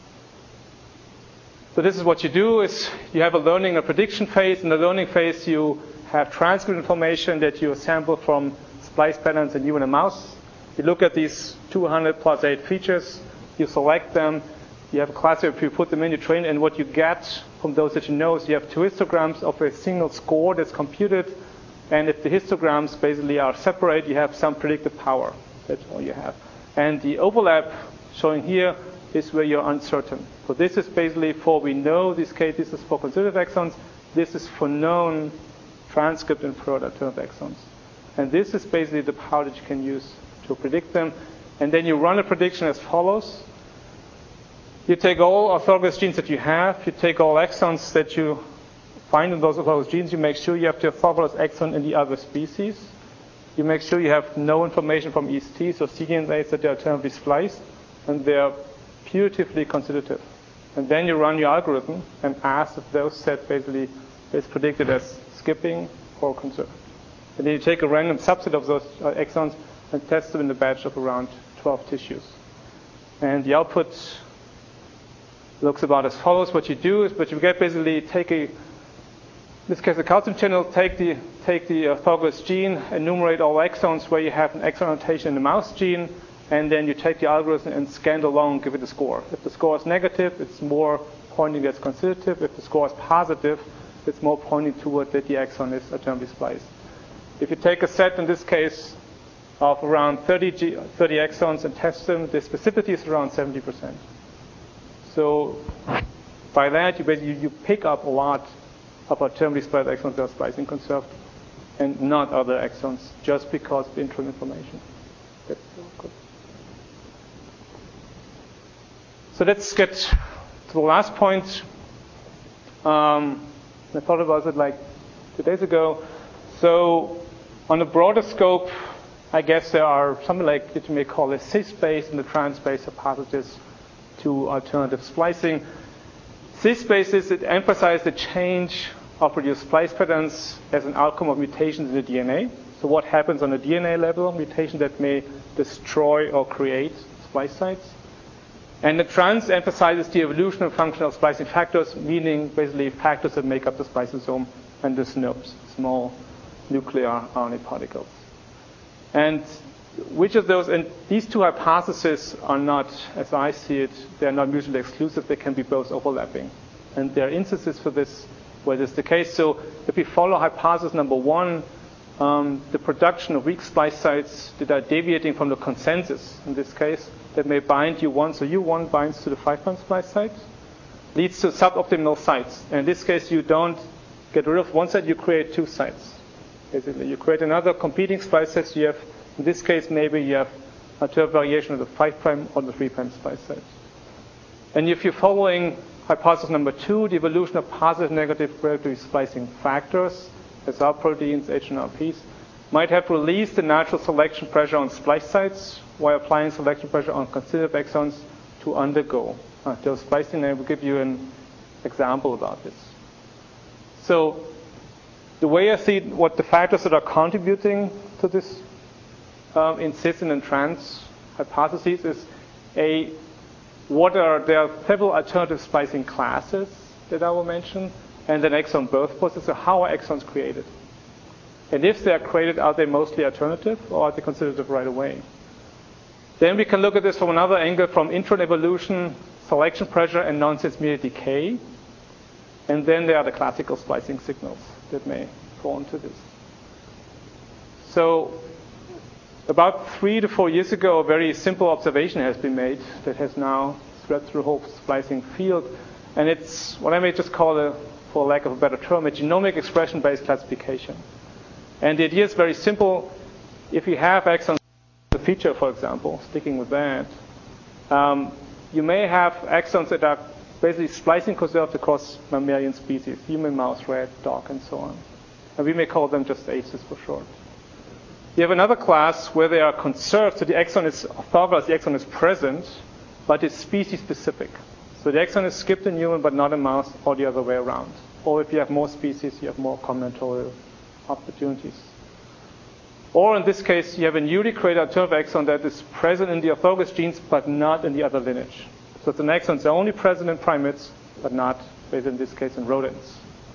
[SPEAKER 1] so this is what you do, is you have a learning and prediction phase. In the learning phase, you have transcript information that you sample from splice patterns in you and a mouse. You look at these 200 plus 8 features, you select them, you have a classifier, you put them in, you train, and what you get from those that you know is you have 2 histograms of a single score that's computed, and if the histograms basically are separate, you have some predictive power. That's all you have. And the overlap showing here is where you're uncertain. So this is basically for, we know this case, this is for constitutive exons, this is for known transcript and for alternative exons. And this is basically the power that you can use to predict them. And then you run a prediction as follows. You take all orthogonal genes that you have, you take all exons that you find in those orthogonal genes, you make sure you have the orthogonal exon in the other species. You make sure you have no information from EST, so cDNAs that they are alternatively spliced, and they are putatively constitutive. And then you run your algorithm and ask if those set basically is predicted as skipping or conserved. And then you take a random subset of those exons and test them in a batch of around 12 tissues. And the output looks about as follows. What you do is, but you get basically in this case, a calcium channel, take the orthogonal gene, enumerate all exons where you have an exon annotation in the mouse gene, and then you take the algorithm and scan along, give it a score. If the score is negative, it's more pointing that's constitutive. If the score is positive, it's more pointing toward that the exon is alternatively spliced. If you take a set, in this case, of around 30 exons and test them, the specificity is around 70%. So by that, you pick up a lot of alternatively spliced exons that are splicing conserved and not other exons just because of intron information. That's good. So let's get to the last point. I thought about it like 2 days ago. So on a broader scope, I guess there are something like that you may call a cis-space and the trans-space hypothesis to alternative splicing. Cis-spaces, it emphasize the change of reduced splice patterns as an outcome of mutations in the DNA. So what happens on the DNA level, mutation that may destroy or create splice sites. And the trans emphasizes the evolution of functional splicing factors, meaning basically factors that make up the spliceosome and the SNPs, small nuclear RNA particles. And which of those, and these two hypotheses are not, as I see it, they're not mutually exclusive, they can be both overlapping. And there are instances for this where this is the case. So if we follow hypothesis number 1, the production of weak splice sites that are deviating from the consensus, in this case, that may bind U1, so U1 binds to the 5' splice site, leads to suboptimal sites. And in this case, you don't get rid of one site, you create 2 sites. Basically, you create another competing splice site. You have, in this case, maybe you have a variation of the 5' or the 3' splice sites. And if you're following hypothesis number 2, the evolution of positive negative regulatory splicing factors, as are proteins, HNRPs, might have released the natural selection pressure on splice sites while applying selection pressure on constitutive exons to undergo those splicing. And I will give you an example about this. So the way I see what the factors that are contributing to this in cis and in trans hypotheses is there are several alternative splicing classes that I will mention, and an exon birth process. So how are exons created? And if they are created, are they mostly alternative or are they constitutive right away? Then we can look at this from another angle, from intron evolution, selection pressure, and nonsense mediated decay. And then there are the classical splicing signals that may fall into this. So about 3 to 4 years ago, a very simple observation has been made that has now spread through the whole splicing field. And it's what I may just call, for lack of a better term, a genomic expression-based classification. And the idea is very simple. If you have exons, the feature, for example, sticking with that, you may have exons that are basically splicing conserved across mammalian species, human, mouse, rat, dog, and so on. And we may call them just ACEs for short. You have another class where they are conserved, so the exon is orthogonal, the exon is present, but it's species-specific. So the exon is skipped in human, but not in mouse, or the other way around. Or if you have more species, you have more combinatorial opportunities. Or in this case, you have a newly created alternative exon that is present in the orthogonal genes, but not in the other lineage. So it's an exon that's only present in primates, but not, in this case, in rodents.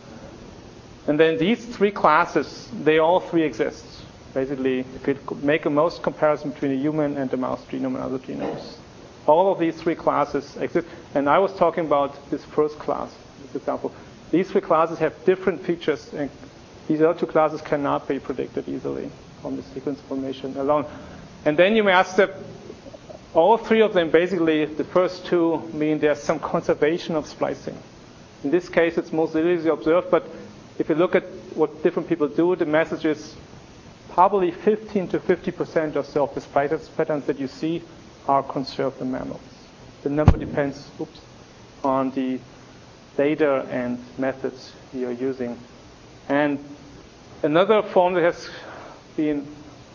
[SPEAKER 1] And then these 3 classes, they all 3 exist. Basically, if you make a most comparison between a human and the mouse genome and other genomes. All of these 3 classes exist. And I was talking about this first class, this example. These 3 classes have different features, and these other 2 classes cannot be predicted easily from the sequence formation alone. And then you may ask that all 3 of them, basically, the first 2 mean there's some conservation of splicing. In this case, it's most easily observed, but if you look at what different people do, the message is probably 15 to 50% or so of the splice patterns that you see are conserved in mammals. The number depends on the data and methods you're using. And another form that has been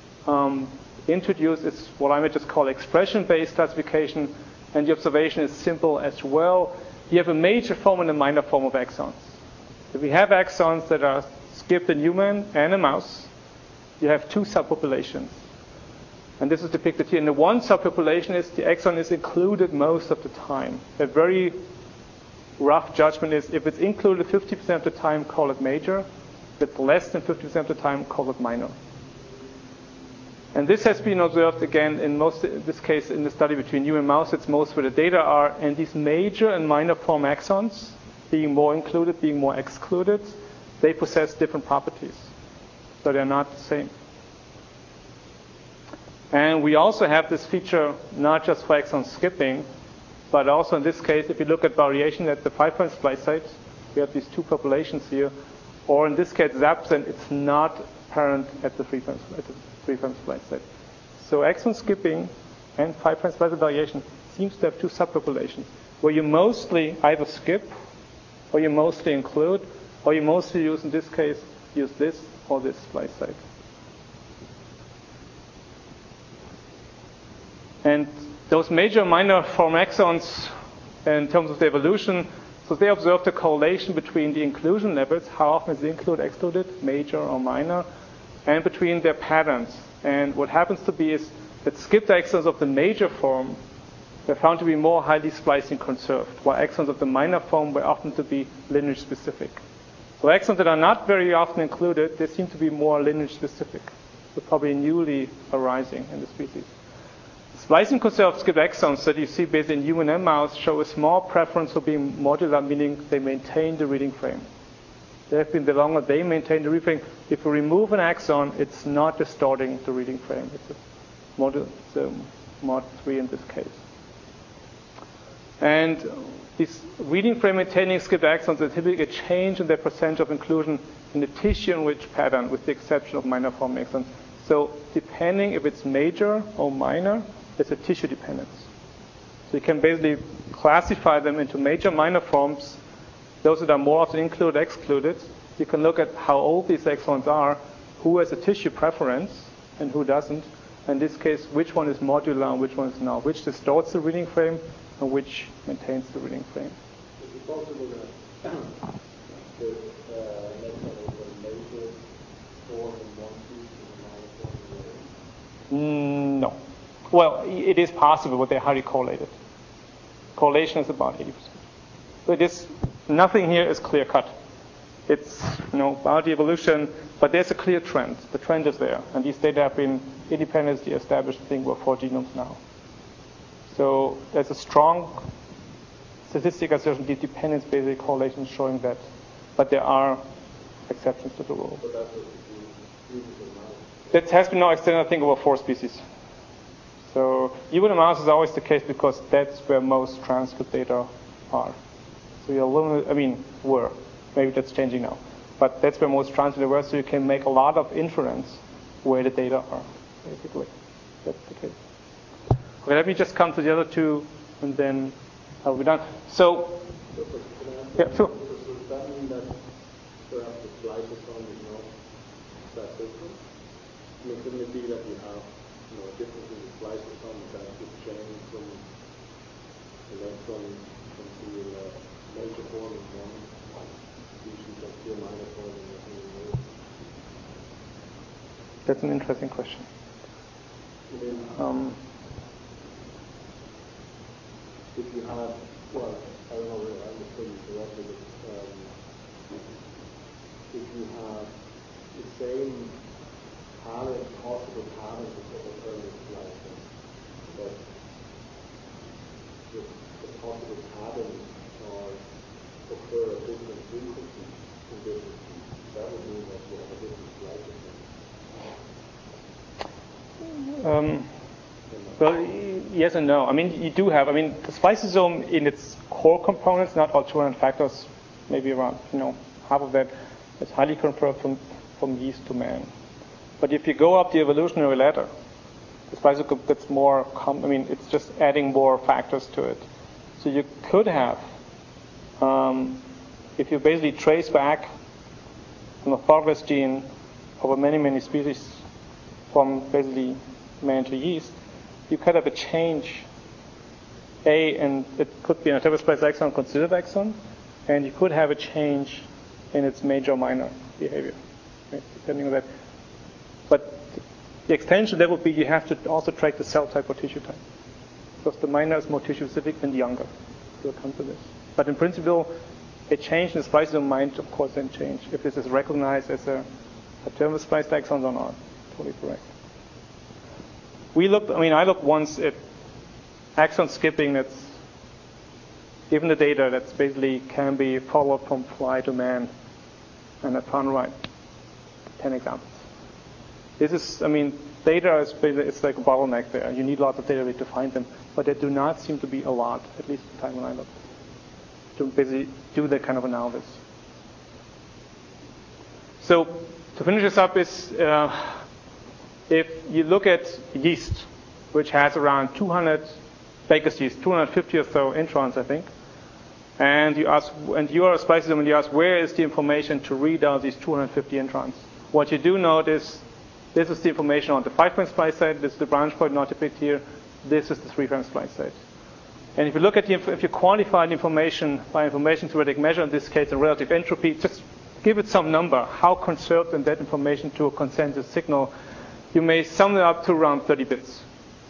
[SPEAKER 1] introduced is what I might just call expression-based classification, and the observation is simple as well. You have a major form and a minor form of exons. If we have exons that are skipped in human and a mouse, you have 2 subpopulations. And this is depicted here. And the one subpopulation is the exon is included most of the time. A very rough judgment is if it's included 50% of the time, call it major. If it's less than 50% of the time, call it minor. And this has been observed again in this case in the study between human and mouse. It's most where the data are. And these major and minor form exons, being more included, being more excluded, they possess different properties. So they're not the same. And we also have this feature not just for exon skipping, but also in this case, if you look at variation at the 5' splice site, we have these 2 populations here. Or in this case, Zapsen, it's not apparent at the 3' splice site. So exon skipping and 5' splice variation seems to have 2 subpopulations, where you mostly either skip, or you mostly include, or you mostly use, in this case, use this or this splice site. And those major minor form exons, in terms of the evolution, so they observed a correlation between the inclusion levels, how often is included, excluded, major or minor, and between their patterns. And what happens to be is that skipped exons of the major form were found to be more highly splicing conserved, while exons of the minor form were often to be lineage specific. So exons that are not very often included, they seem to be more lineage specific, so probably newly arising in the species. Splicing conserved skipped exons that you see based in human and mouse show a small preference for being modular, meaning they maintain the reading frame. They have been the longer they maintain the reading frame. If you remove an exon, it's not distorting the reading frame. It's a mod 3 in this case. And these reading frame maintaining skipped exons are typically a change in their percentage of inclusion in the tissue-enriched pattern, with the exception of minor form exons. So depending if it's major or minor, there's a tissue dependence. So you can basically classify them into major, minor forms, those that are more often included, excluded. You can look at how old these exons are, who has a tissue preference, and who doesn't. In this case, which one is modular and which one is not, which distorts the reading frame and which maintains the reading frame.
[SPEAKER 2] Is it possible that the next one is a major form in one piece and a minor form in the other?
[SPEAKER 1] No. Well, it is possible, but they're highly correlated. Correlation is about 80%. So it is, nothing here is clear cut. It's about the evolution, but there's a clear trend. The trend is there, and these data have been independently established. I think we're 4 genomes now. So there's a strong statistic assertion, the dependence basically correlation showing that, but there are exceptions to the rule.
[SPEAKER 2] But that's what you use in mouse.
[SPEAKER 1] That has been now extended, I think, over 4 species. So even in mouse is always the case because that's where most transcript data are. So you're limited, were. Maybe that's changing now. But that's where most transcript were, so you can make a lot of inference where the data are, basically. That's the case. Okay, let me just come to the other two, and then I'll be done. So, yeah, sure.
[SPEAKER 2] So does that mean that perhaps the spliceosome is not that different? Couldn't it be that you have a difference in the spliceosome that could change from electron into a major form in one species to a minor form in the other?
[SPEAKER 1] That's an interesting question.
[SPEAKER 2] If you have, well, I don't know if I understood you correctly, but if you have the same pattern, possible patterns of alternative splicing, but the possible patterns occur at different frequencies in different species, that would mean that you have a different splicing.
[SPEAKER 1] Well, yes and no. You do have, the spliceosome in its core components, not all 200 factors, maybe around, half of that, is highly conserved from yeast to man. But if you go up the evolutionary ladder, the spliceosome gets more, it's just adding more factors to it. So you could have, if you basically trace back an orthogonal gene over many, many species from basically man to yeast, you could have a change, and it could be an adaptive splice exon, considered exon, and you could have a change in its major or minor behavior, right, depending on that. But the extension that would be you have to also track the cell type or tissue type, because the minor is more tissue specific and younger. We'll come to this. But in principle, a change in the spliceosome might, of course, then change if this is recognized as a term of spliced exons or not. Totally correct. I looked once at exon skipping that's given the data that's basically can be followed from fly to man, and I found 10 examples. This is, data is basically, it's like a bottleneck there. You need lots of data to find them, but there do not seem to be a lot, at least the time when I looked, to basically do that kind of analysis. So to finish this up is, if you look at yeast, which has around 200 Baker's yeast, 250 or so introns, I think, and you are a spliceosome and you ask where is the information to read out these 250 introns, what you do note is this is the information on the 5' splice site, this is the branch point not depicted here, this is the 3' splice site. And if you look at if you quantify the information by information theoretic measure, in this case the relative entropy, just give it some number, how conserved in that information to a consensus signal, you may sum it up to around 30 bits.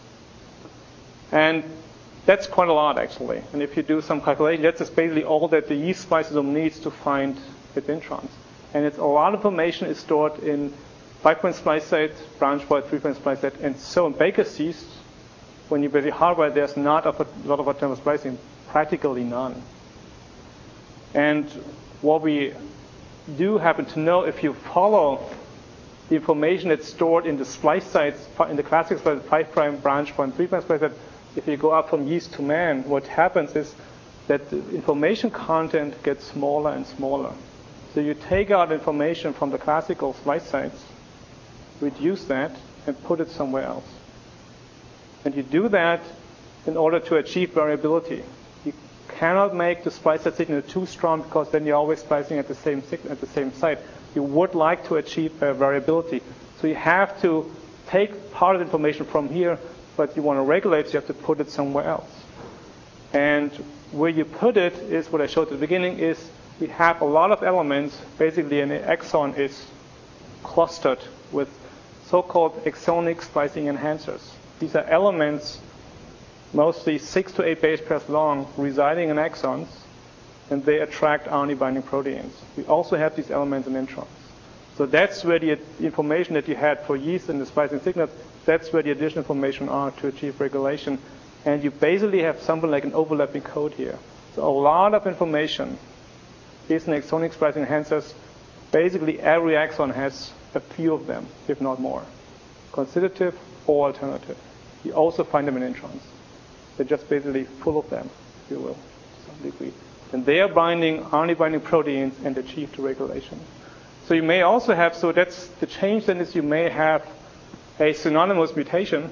[SPEAKER 1] And that's quite a lot, actually. And if you do some calculation, that's just basically all that the yeast spliceosome needs to find its introns. And it's a lot of information is stored in 5' splice site, branch point, 3' splice site. And so in Baker's yeast, when you basically hardwire, there's not a lot of alternative splicing, practically none. And what we do happen to know, if you follow the information that's stored in the splice sites, in the classic splice, 5' branch point, 3' splice site, if you go up from yeast to man, what happens is that the information content gets smaller and smaller. So you take out information from the classical splice sites, reduce that, and put it somewhere else. And you do that in order to achieve variability. You cannot make the splice site signal too strong because then you're always splicing at the same site. You would like to achieve variability. So you have to take part of the information from here, but you want to regulate, so you have to put it somewhere else. And where you put it is what I showed at the beginning, is we have a lot of elements. Basically, an exon is clustered with so-called exonic splicing enhancers. These are elements, mostly 6 to 8 base pairs long, residing in exons, and they attract RNA-binding proteins. We also have these elements in introns. So that's where the information that you had for yeast and the splicing signals, that's where the additional information are to achieve regulation. And you basically have something like an overlapping code here. So a lot of information is in exonic splicing enhancers. Basically, every exon has a few of them, if not more, constitutive or alternative. You also find them in introns. They're just basically full of them, if you will, to some degree. And they are binding RNA-binding proteins and achieve the regulation. So you may also have, so that's the change then is you may have a synonymous mutation,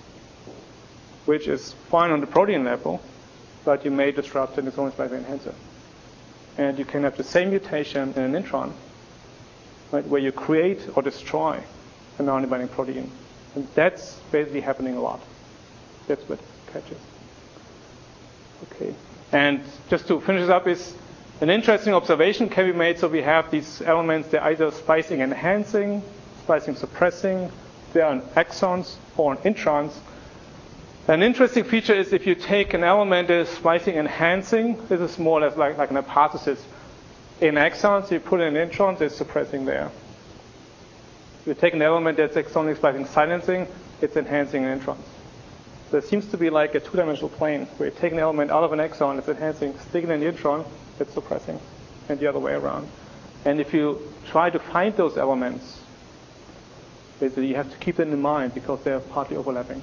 [SPEAKER 1] which is fine on the protein level, but you may disrupt an exonic splicing enhancer. And you can have the same mutation in an intron, right, where you create or destroy an RNA-binding protein. And that's basically happening a lot. That's what catches. Okay. And just to finish this up is an interesting observation can be made. So we have these elements, they're either splicing enhancing, splicing suppressing, they're on exons or on introns. An interesting feature is if you take an element that is splicing enhancing, this is more or less like an hypothesis. In exons, you put in introns, it's suppressing there. If you take an element that's exonic splicing silencing, it's enhancing in introns. There seems to be like a two-dimensional plane where you take an element out of an exon, it's enhancing, stick it in the intron, it's suppressing, and the other way around. And if you try to find those elements, basically you have to keep them in mind because they're partly overlapping.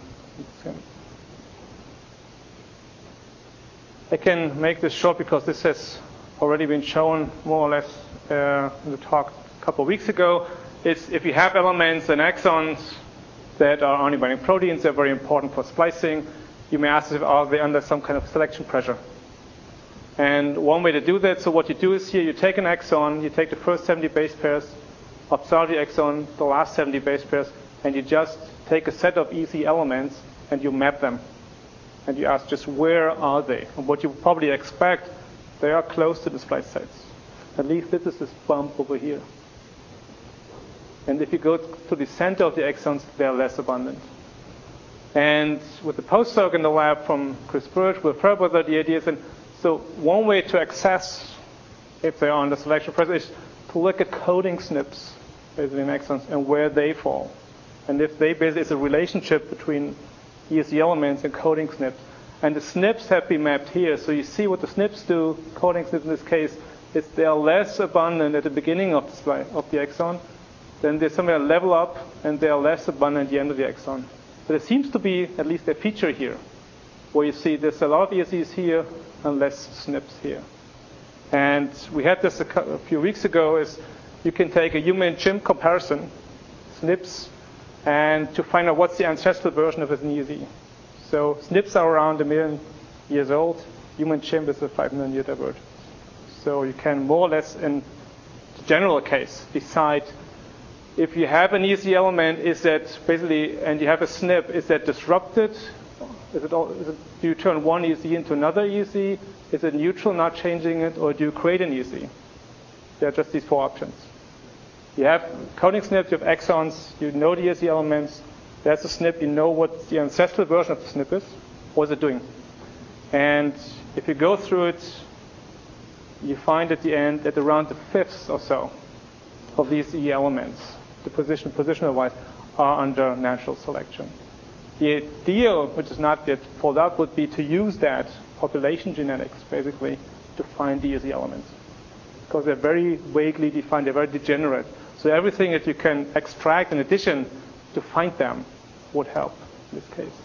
[SPEAKER 1] I can make this short because this has already been shown more or less in the talk a couple of weeks ago. It's if you have elements and exons that are RNA-binding proteins, they're very important for splicing. You may ask if are they under some kind of selection pressure. And one way to do that, so what you do is here you take an exon, you take the first 70 base pairs, observe the exon, the last 70 base pairs, and you just take a set of easy elements and you map them. And you ask just where are they? And what you probably expect, they are close to the splice sites. At least this is this bump over here. And if you go to the center of the exons, they are less abundant. And with the postdoc in the lab from Chris Birch, we'll further the ideas. And so one way to access if they are under selection pressure is to look at coding SNPs, basically in exons, and where they fall. And if they basically is a relationship between ESE elements and coding SNPs. And the SNPs have been mapped here. So you see what the SNPs do, coding SNPs in this case, is they are less abundant at the beginning of the exon. Then they somewhere level up, and they are less abundant at the end of the exon. So there seems to be at least a feature here, where you see there's a lot of ESEs here and less SNPs here. And we had this a few weeks ago, is you can take a human-chimp comparison, SNPs, and to find out what's the ancestral version of an ESE. So SNPs are around 1 million years old. Human-chimp is a 5 million year divergence. So you can more or less, in the general case, decide if you have an ESE element, is that basically, and you have a SNP, is that disrupted? Do you turn one ESE into another ESE? Is it neutral, not changing it, or do you create an ESE? There are just these 4 options. You have coding SNPs, you have exons, you know the ESE elements. There's a SNP, you know what the ancestral version of the SNP is. What is it doing? And if you go through it, you find at the end that around the 5th or so of these EE elements, the positional-wise, are under natural selection. The ideal, which is not yet followed up, would be to use that population genetics, basically, to find the ESE elements. Because they're very vaguely defined, they're very degenerate. So everything that you can extract in addition to find them would help in this case.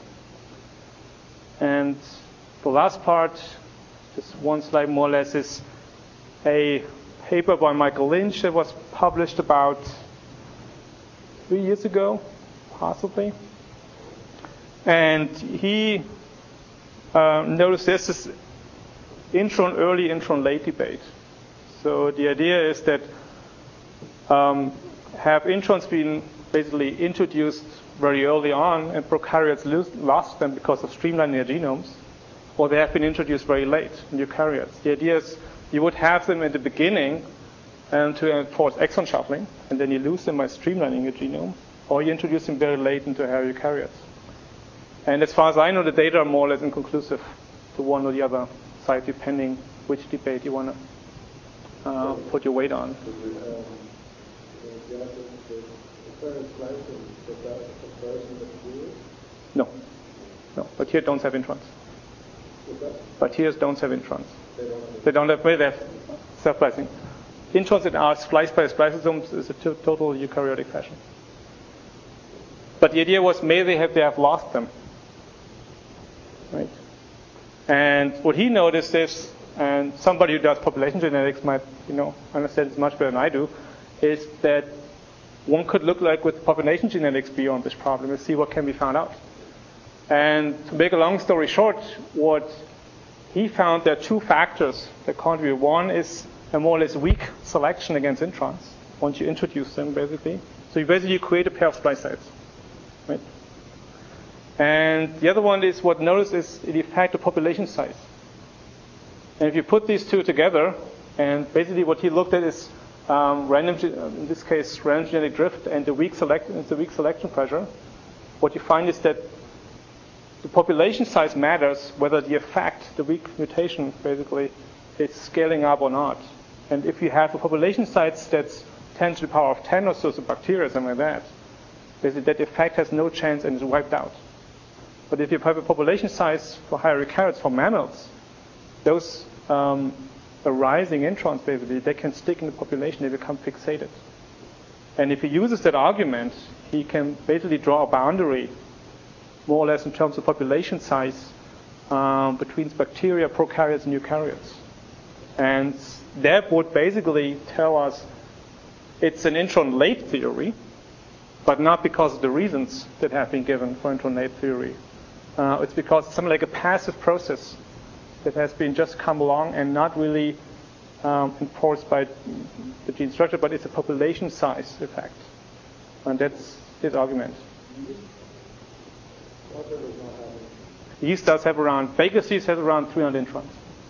[SPEAKER 1] And the last part, just one slide more or less, is a paper by Michael Lynch that was published about 3 years ago, possibly. And he notice there's this intron early, intron late debate. So the idea is that have introns been basically introduced very early on and prokaryotes lost them because of streamlining their genomes, or they have been introduced very late in eukaryotes. The idea is you would have them at the beginning to enforce exon shuffling, and then you lose them by streamlining your genome, or you introduce them very late into hairy eukaryotes. And as far as I know, the data are more or less inconclusive to one or the other side, depending which debate you want to put your weight on. No. Bacteria don't have introns. Bacteria don't have introns. They have self-splicing. Introns that are spliced by spliceosomes is a total eukaryotic fashion. But the idea was maybe they have lost them. Right? And what he noticed is, and somebody who does population genetics might, understand this much better than I do, is that one could look like with population genetics beyond this problem and see what can be found out. And to make a long story short, what he found there are two factors that contribute. One is a more or less weak selection against introns once you introduce them, basically. So you basically create a pair of splice sites. Right? And the other one is what noticed is the effect of population size. And if you put these two together, and basically what he looked at is in this case, random genetic drift and the weak selection pressure, what you find is that the population size matters whether the effect, the weak mutation, basically, is scaling up or not. And if you have a population size that's 10 to the power of 10 or so, so bacteria, something like that, basically that effect has no chance and is wiped out. But if you have a population size for higher eukaryotes, for mammals, those arising introns, basically, they can stick in the population, they become fixated. And if he uses that argument, he can basically draw a boundary, more or less in terms of population size, between bacteria, prokaryotes, and eukaryotes. And that would basically tell us it's an intron late theory, but not because of the reasons that have been given for intron late theory. It's because it's something like a passive process that has been just come along and not really enforced by the gene structure, but it's a population size effect. And that's his argument. Yeast does have around, Baker's yeast has around 300 introns.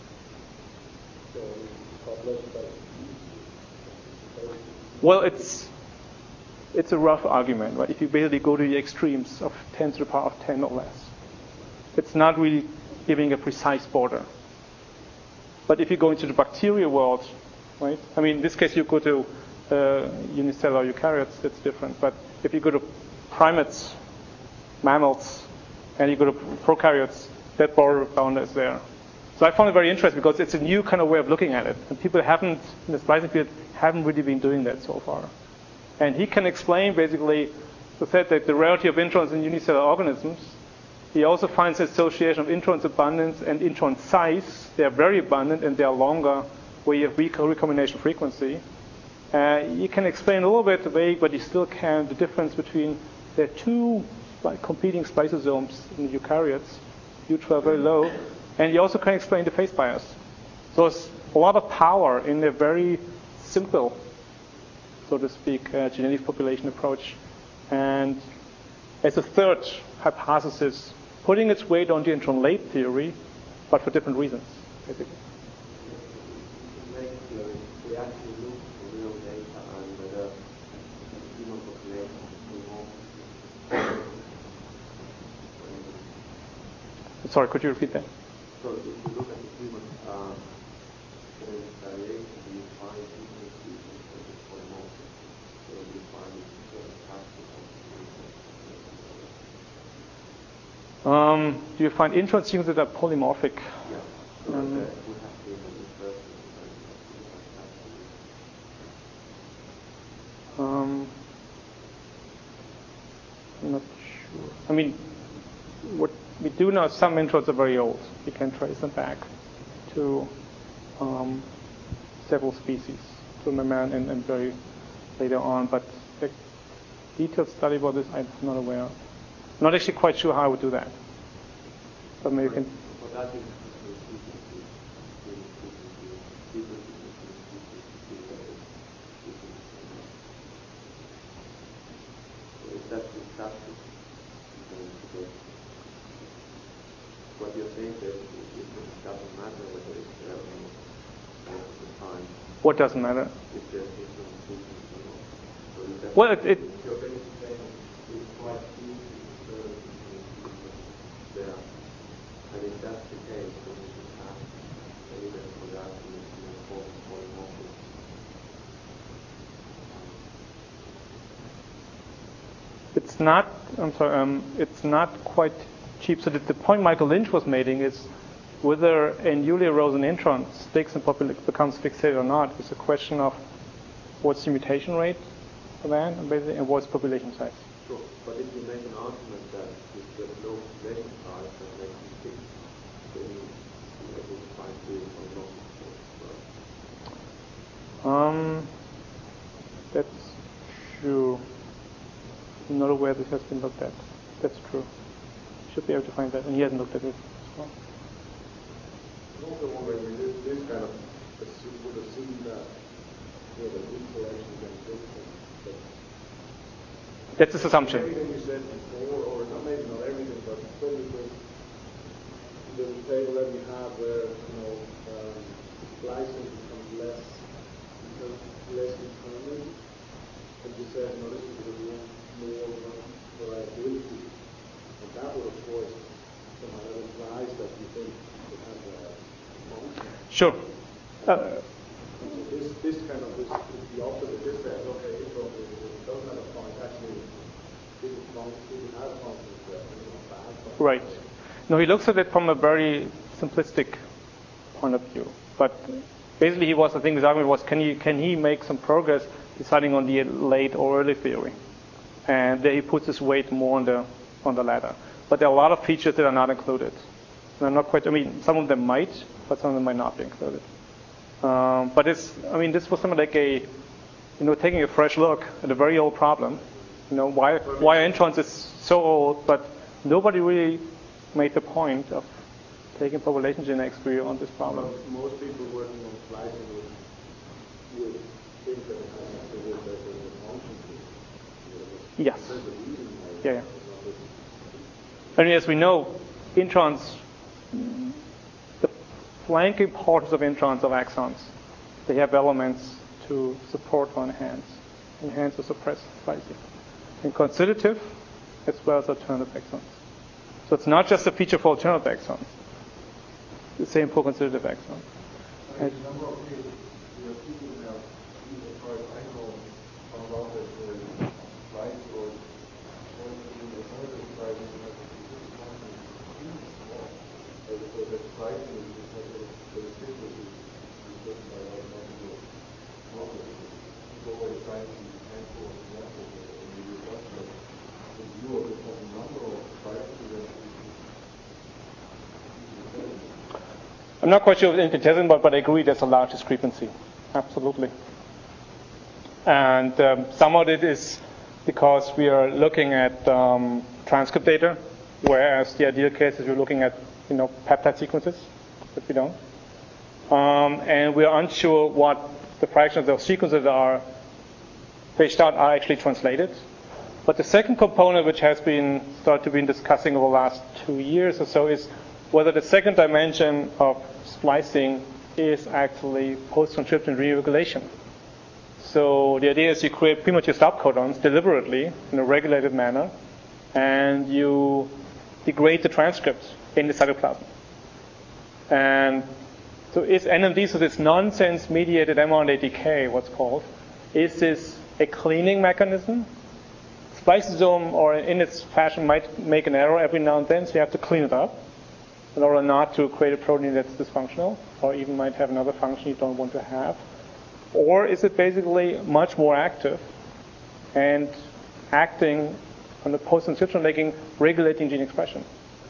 [SPEAKER 1] Well, it's a rough argument, right? If you basically go to the extremes of 10 to the power of 10 or less. It's not really giving a precise border. But if you go into the bacteria world, right? I mean, in this case, you go to unicellular eukaryotes, that's different. But if you go to primates, mammals, and you go to prokaryotes, that border boundary is there. So I found it very interesting because it's a new kind of way of looking at it. And people in the splicing field, haven't really been doing that so far. And he can explain, basically, the fact that the rarity of introns in unicellular organisms. He also finds the association of introns abundance and intron size. They are very abundant and they are longer, where you have weak recombination frequency. You can explain a little bit vague, but you still can, the difference between the two competing spliceosomes in the eukaryotes, U12 very low, and you also can explain the phase bias. So there's a lot of power in a very simple, so to speak, genetic population approach. And as a third hypothesis, putting its weight on the intron late theory, but for different reasons, basically.
[SPEAKER 2] We actually look for real data and whether human population is more.
[SPEAKER 1] Sorry, could you repeat that?
[SPEAKER 2] So if you look at the human genetic variation, do you find different species that is polymorphic? So you find certain factors of
[SPEAKER 1] do you find introns genes that are polymorphic?
[SPEAKER 2] Yeah. So would have been a dispersion.
[SPEAKER 1] I'm not sure. I mean, what we do know, some introns are very old. We can trace them back to several species, to mammalian and very later on. But a detailed study about this, I'm not aware of. I'm not actually quite sure how I would do that. But maybe you can.
[SPEAKER 2] For that is the sequences in sequences so if that's discussed, what you're saying basically is it doesn't matter whether it's there or not most of the time.
[SPEAKER 1] What doesn't matter?
[SPEAKER 2] If there's different sequences or not. So if that's
[SPEAKER 1] Well,
[SPEAKER 2] you're basically saying it's quite easy to observe between sequences there. And if that's the case, then you should have evidence for that in the form of polymorphism.
[SPEAKER 1] it's not. I'm sorry. It's not quite cheap. So the point Michael Lynch was making is whether a newly arisen intron sticks and becomes fixated or not is a question of what's the mutation rate for that, and what's population size.
[SPEAKER 2] Sure, but if you make an argument that if there's no population size that makes it fixed, then you're able to find the polymorphism.
[SPEAKER 1] That's true. I'm not aware this has been looked at. That's true. Should be able to find that, and he hasn't looked at it as well.
[SPEAKER 2] I'm also wondering, this kind of would assume that the weak collections and big
[SPEAKER 1] That's his assumption.
[SPEAKER 2] Everything you said before, or not maybe not everything, but basically the table that we have where splicing becomes less determined, and you said, this is because we want more variability, and that would of course somehow implies that you think it has a function.
[SPEAKER 1] Sure.
[SPEAKER 2] So this kind of is the opposite. This says, okay, it doesn't have a function. Actually, if it has a function, it's a bad function.
[SPEAKER 1] Right. No, he looks at it from a very simplistic point of view. But basically, his argument was, can he make some progress deciding on the late or early theory? And there he puts his weight more on the latter. But there are a lot of features that are not included. And I'm not quite. Some of them might, but some of them might not be included. But this was something like taking a fresh look at a very old problem. Why introns is so old, but nobody really made the point of taking population genetics view on this problem.
[SPEAKER 2] Most people working on splicing would think that it has to do with the function.
[SPEAKER 1] Yes. Yeah. As we know, introns, the flanking parts of introns of exons, they have elements to support or enhance or suppress splicing. And constitutive as well as alternative exons. So it's not just a feature for alternative exons. The same for constitutive exons.
[SPEAKER 2] And a number of cases, people have, as far as I know, found out that the splice or the alternative splicing has a specific function extremely small. So that splicing is because the efficiency is just by what possible model. People always try to cancel examples in the results of the view of the number of splicing events.
[SPEAKER 1] I'm not quite sure of infinitesimal, but I agree there's a large discrepancy. Absolutely. And some of it is because we are looking at transcript data, whereas the ideal case is we're looking at peptide sequences, but we don't. And we are unsure what the fractions of those sequences that are fished out are actually translated. But the second component, which has been started to be discussing over the last 2 years or so, is whether the second dimension of splicing is actually post-transcription reregulation. So the idea is you create premature stop codons deliberately in a regulated manner, and you degrade the transcript in the cytoplasm. And so is NMD, so this nonsense-mediated mRNA decay, what's called, is this a cleaning mechanism? Spliceosome, or in its fashion, might make an error every now and then, so you have to clean it up in order not to create a protein that's dysfunctional, or even might have another function you don't want to have. Or is it basically much more active and acting on the post-transcription, regulating gene expression?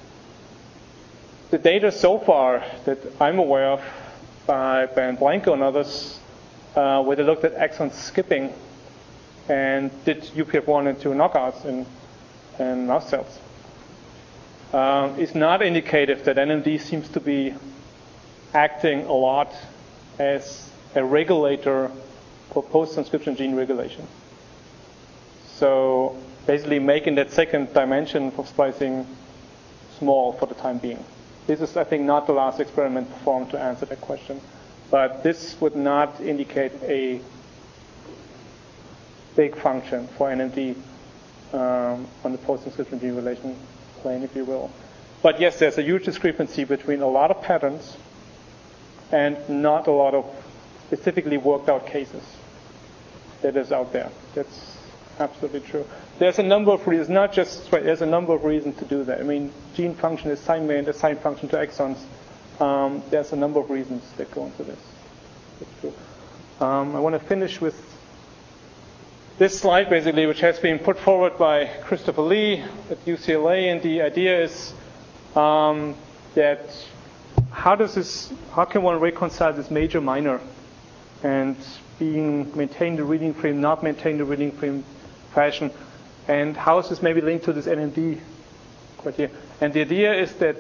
[SPEAKER 1] The data so far that I'm aware of by Ben Blanco and others, where they looked at exon skipping and did UPF1 and 2 knockouts in mouse cells. is not indicative that NMD seems to be acting a lot as a regulator for post-transcription gene regulation. So basically making that second dimension for splicing small for the time being. This is, I think, not the last experiment performed to answer that question. But this would not indicate a big function for NMD on the post-transcription gene relation plane, if you will. But yes, there's a huge discrepancy between a lot of patterns and not a lot of specifically worked out cases that is out there. That's absolutely true. There's a number of reasons, not just, right, there's a number of reasons to do that. I mean, gene function is assignment, assign function to exons. There's a number of reasons that go into this. That's true. I want to finish with this slide, basically, which has been put forward by Christopher Lee at UCLA, and the idea is that how can one reconcile this major minor and maintain the reading frame, not maintain the reading frame fashion, and how is this maybe linked to this NMD criteria? And the idea is that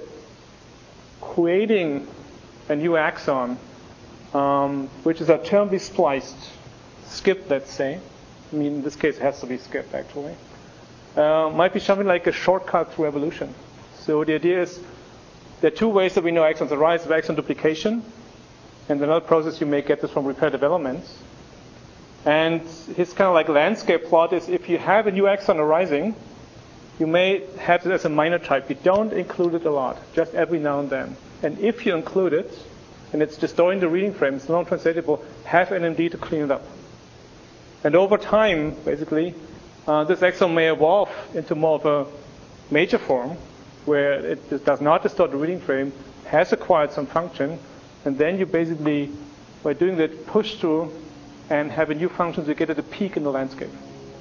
[SPEAKER 1] creating a new axon, which is a terminally spliced, skipped, let's say. I mean, in this case, it has to be skipped, actually. Might be something like a shortcut through evolution. So the idea is there are two ways that we know axons arise: of axon duplication, and another process you may get this from repetitive elements. And his kind of like landscape plot is if you have a new axon arising, you may have it as a minor type. You don't include it a lot, just every now and then. And if you include it, and it's distorting the reading frame, it's non-translatable, have NMD to clean it up. And over time, basically, this axon may evolve into more of a major form, where it does not distort the reading frame, has acquired some function, and then you basically, by doing that, push through and have a new function to get at a peak in the landscape.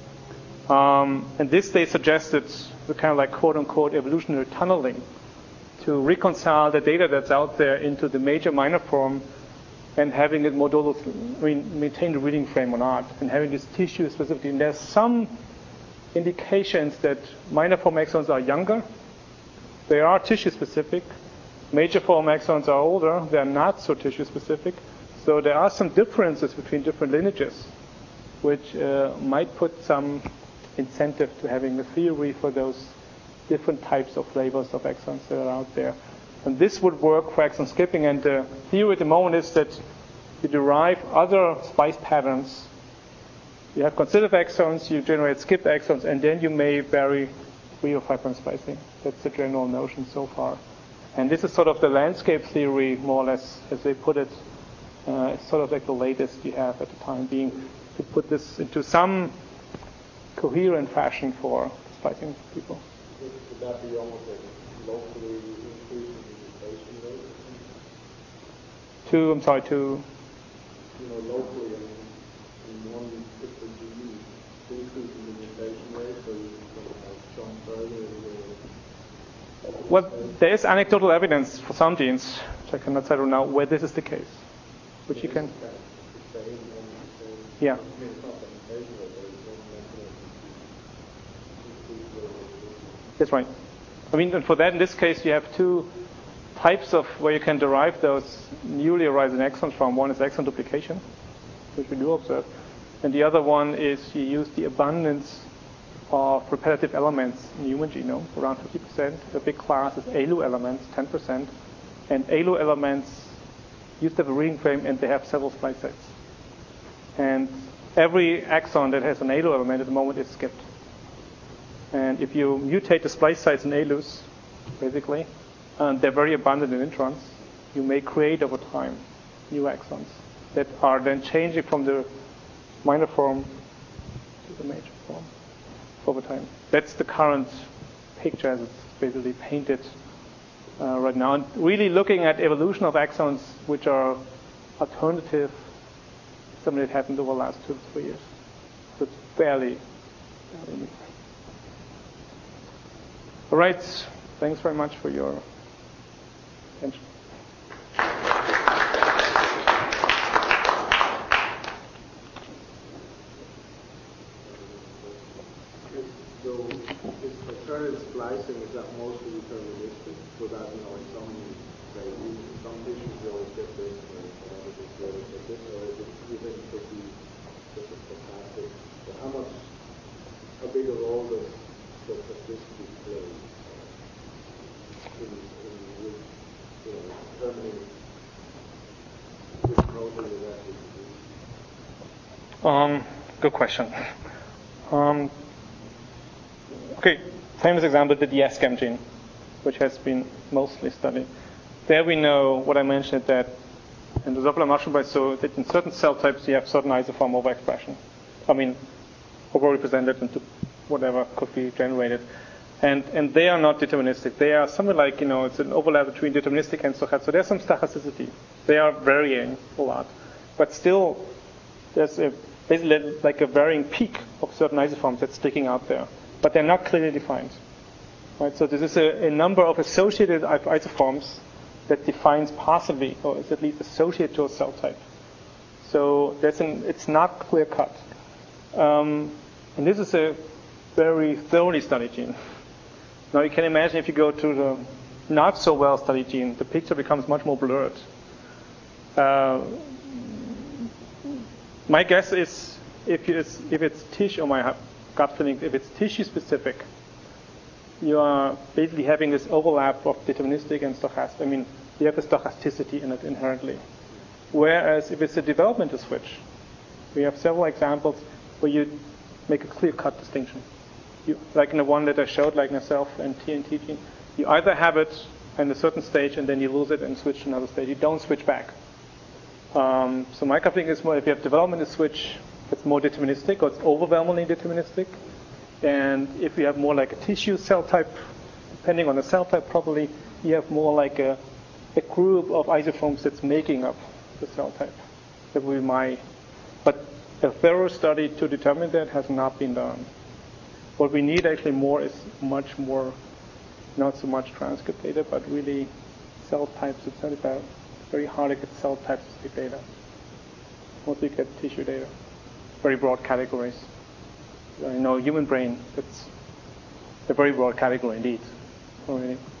[SPEAKER 1] And this they suggested the kind of like quote-unquote evolutionary tunneling to reconcile the data that's out there into the major minor form and having it maintain the reading frame or not, and having this tissue specifically. And there's some indications that minor form exons are younger. They are tissue specific. Major form exons are older. They are not so tissue specific. So there are some differences between different lineages, which might put some incentive to having a theory for those different types of flavors of exons that are out there. And this would work for exon skipping. And the theory at the moment is that you derive other splice patterns. You have constitutive exons, you generate skipped exons, and then you may vary 3 or 5' splicing. That's the general notion so far. And this is sort of the landscape theory, more or less, as they put it. It's sort of like the latest you have at the time being to put this into some coherent fashion for splicing people.
[SPEAKER 2] Would that be almost like locally increasing the mutation rate? Locally in one particular gene, increasing the mutation rate, so you can jump further.
[SPEAKER 1] Well, there is anecdotal evidence for some genes, which I cannot tell you now, where this is the case. Which you can. Yeah. That's right. I mean, and for that, in this case, you have two types of where you can derive those newly arising exons from. One is exon duplication, which we do observe, and the other one is you use the abundance of repetitive elements in the human genome, around 50%. A big class is ALU elements, 10%, and ALU elements used to have a reading frame, and they have several splice sites. And every exon that has an ALU element at the moment is skipped. And if you mutate the splice sites in ALUs, basically, they're very abundant in introns, you may create over time new exons that are then changing from the minor form to the major form over time. That's the current picture as it's basically painted right now. And really looking at evolution of exons which are alternative, something that happened over the last 2 to 3 years. So it's fairly new. All right. Thanks very much for your attention.
[SPEAKER 2] So alternative splicing, is that mostly deterministic? So that, in some, say, in some tissues you always get this, or in other tissues you always get this, or is it even could be just a stochastic? So how big a role does stochasticity play in determining which protein is actually produced?
[SPEAKER 1] Good question. Okay, famous example, the ESCAM gene, which has been mostly studied. There we know what I mentioned, that in the Drosophila mushroom, so that in certain cell types you have certain isoform overexpression. Overrepresented into whatever could be generated. And they are not deterministic. They are something like, it's an overlap between deterministic and stochastic. So there's some stochasticity. They are varying a lot. But still, there's basically like a varying peak of certain isoforms that's sticking out there. But they're not clearly defined. Right? So this is a number of associated isoforms that defines possibly, or is at least associated to a cell type. So it's not clear cut. And this is a very thoroughly studied gene. Now you can imagine if you go to the not so well studied gene, the picture becomes much more blurred. My guess is if it's tissue, or my gut feeling, if it's tissue specific, you are basically having this overlap of deterministic and stochastic. You have a stochasticity in it inherently. Whereas if it's a developmental switch, we have several examples where you make a clear-cut distinction. Like in the one that I showed, like NASELF and TNT gene, you either have it in a certain stage and then you lose it and switch to another stage. You don't switch back. So my gut feeling is more if you have developmental switch, it's more deterministic, or it's overwhelmingly deterministic. And if you have more like a tissue cell type, depending on the cell type probably, you have more like a group of isoforms that's making up the cell type. That would be but a thorough study to determine that has not been done. What we need actually more is much more, not so much transcript data, but really cell types. It's not about very hard to get cell type specific data. Mostly get tissue data, very broad categories. Human brain, it's a very broad category indeed. Already.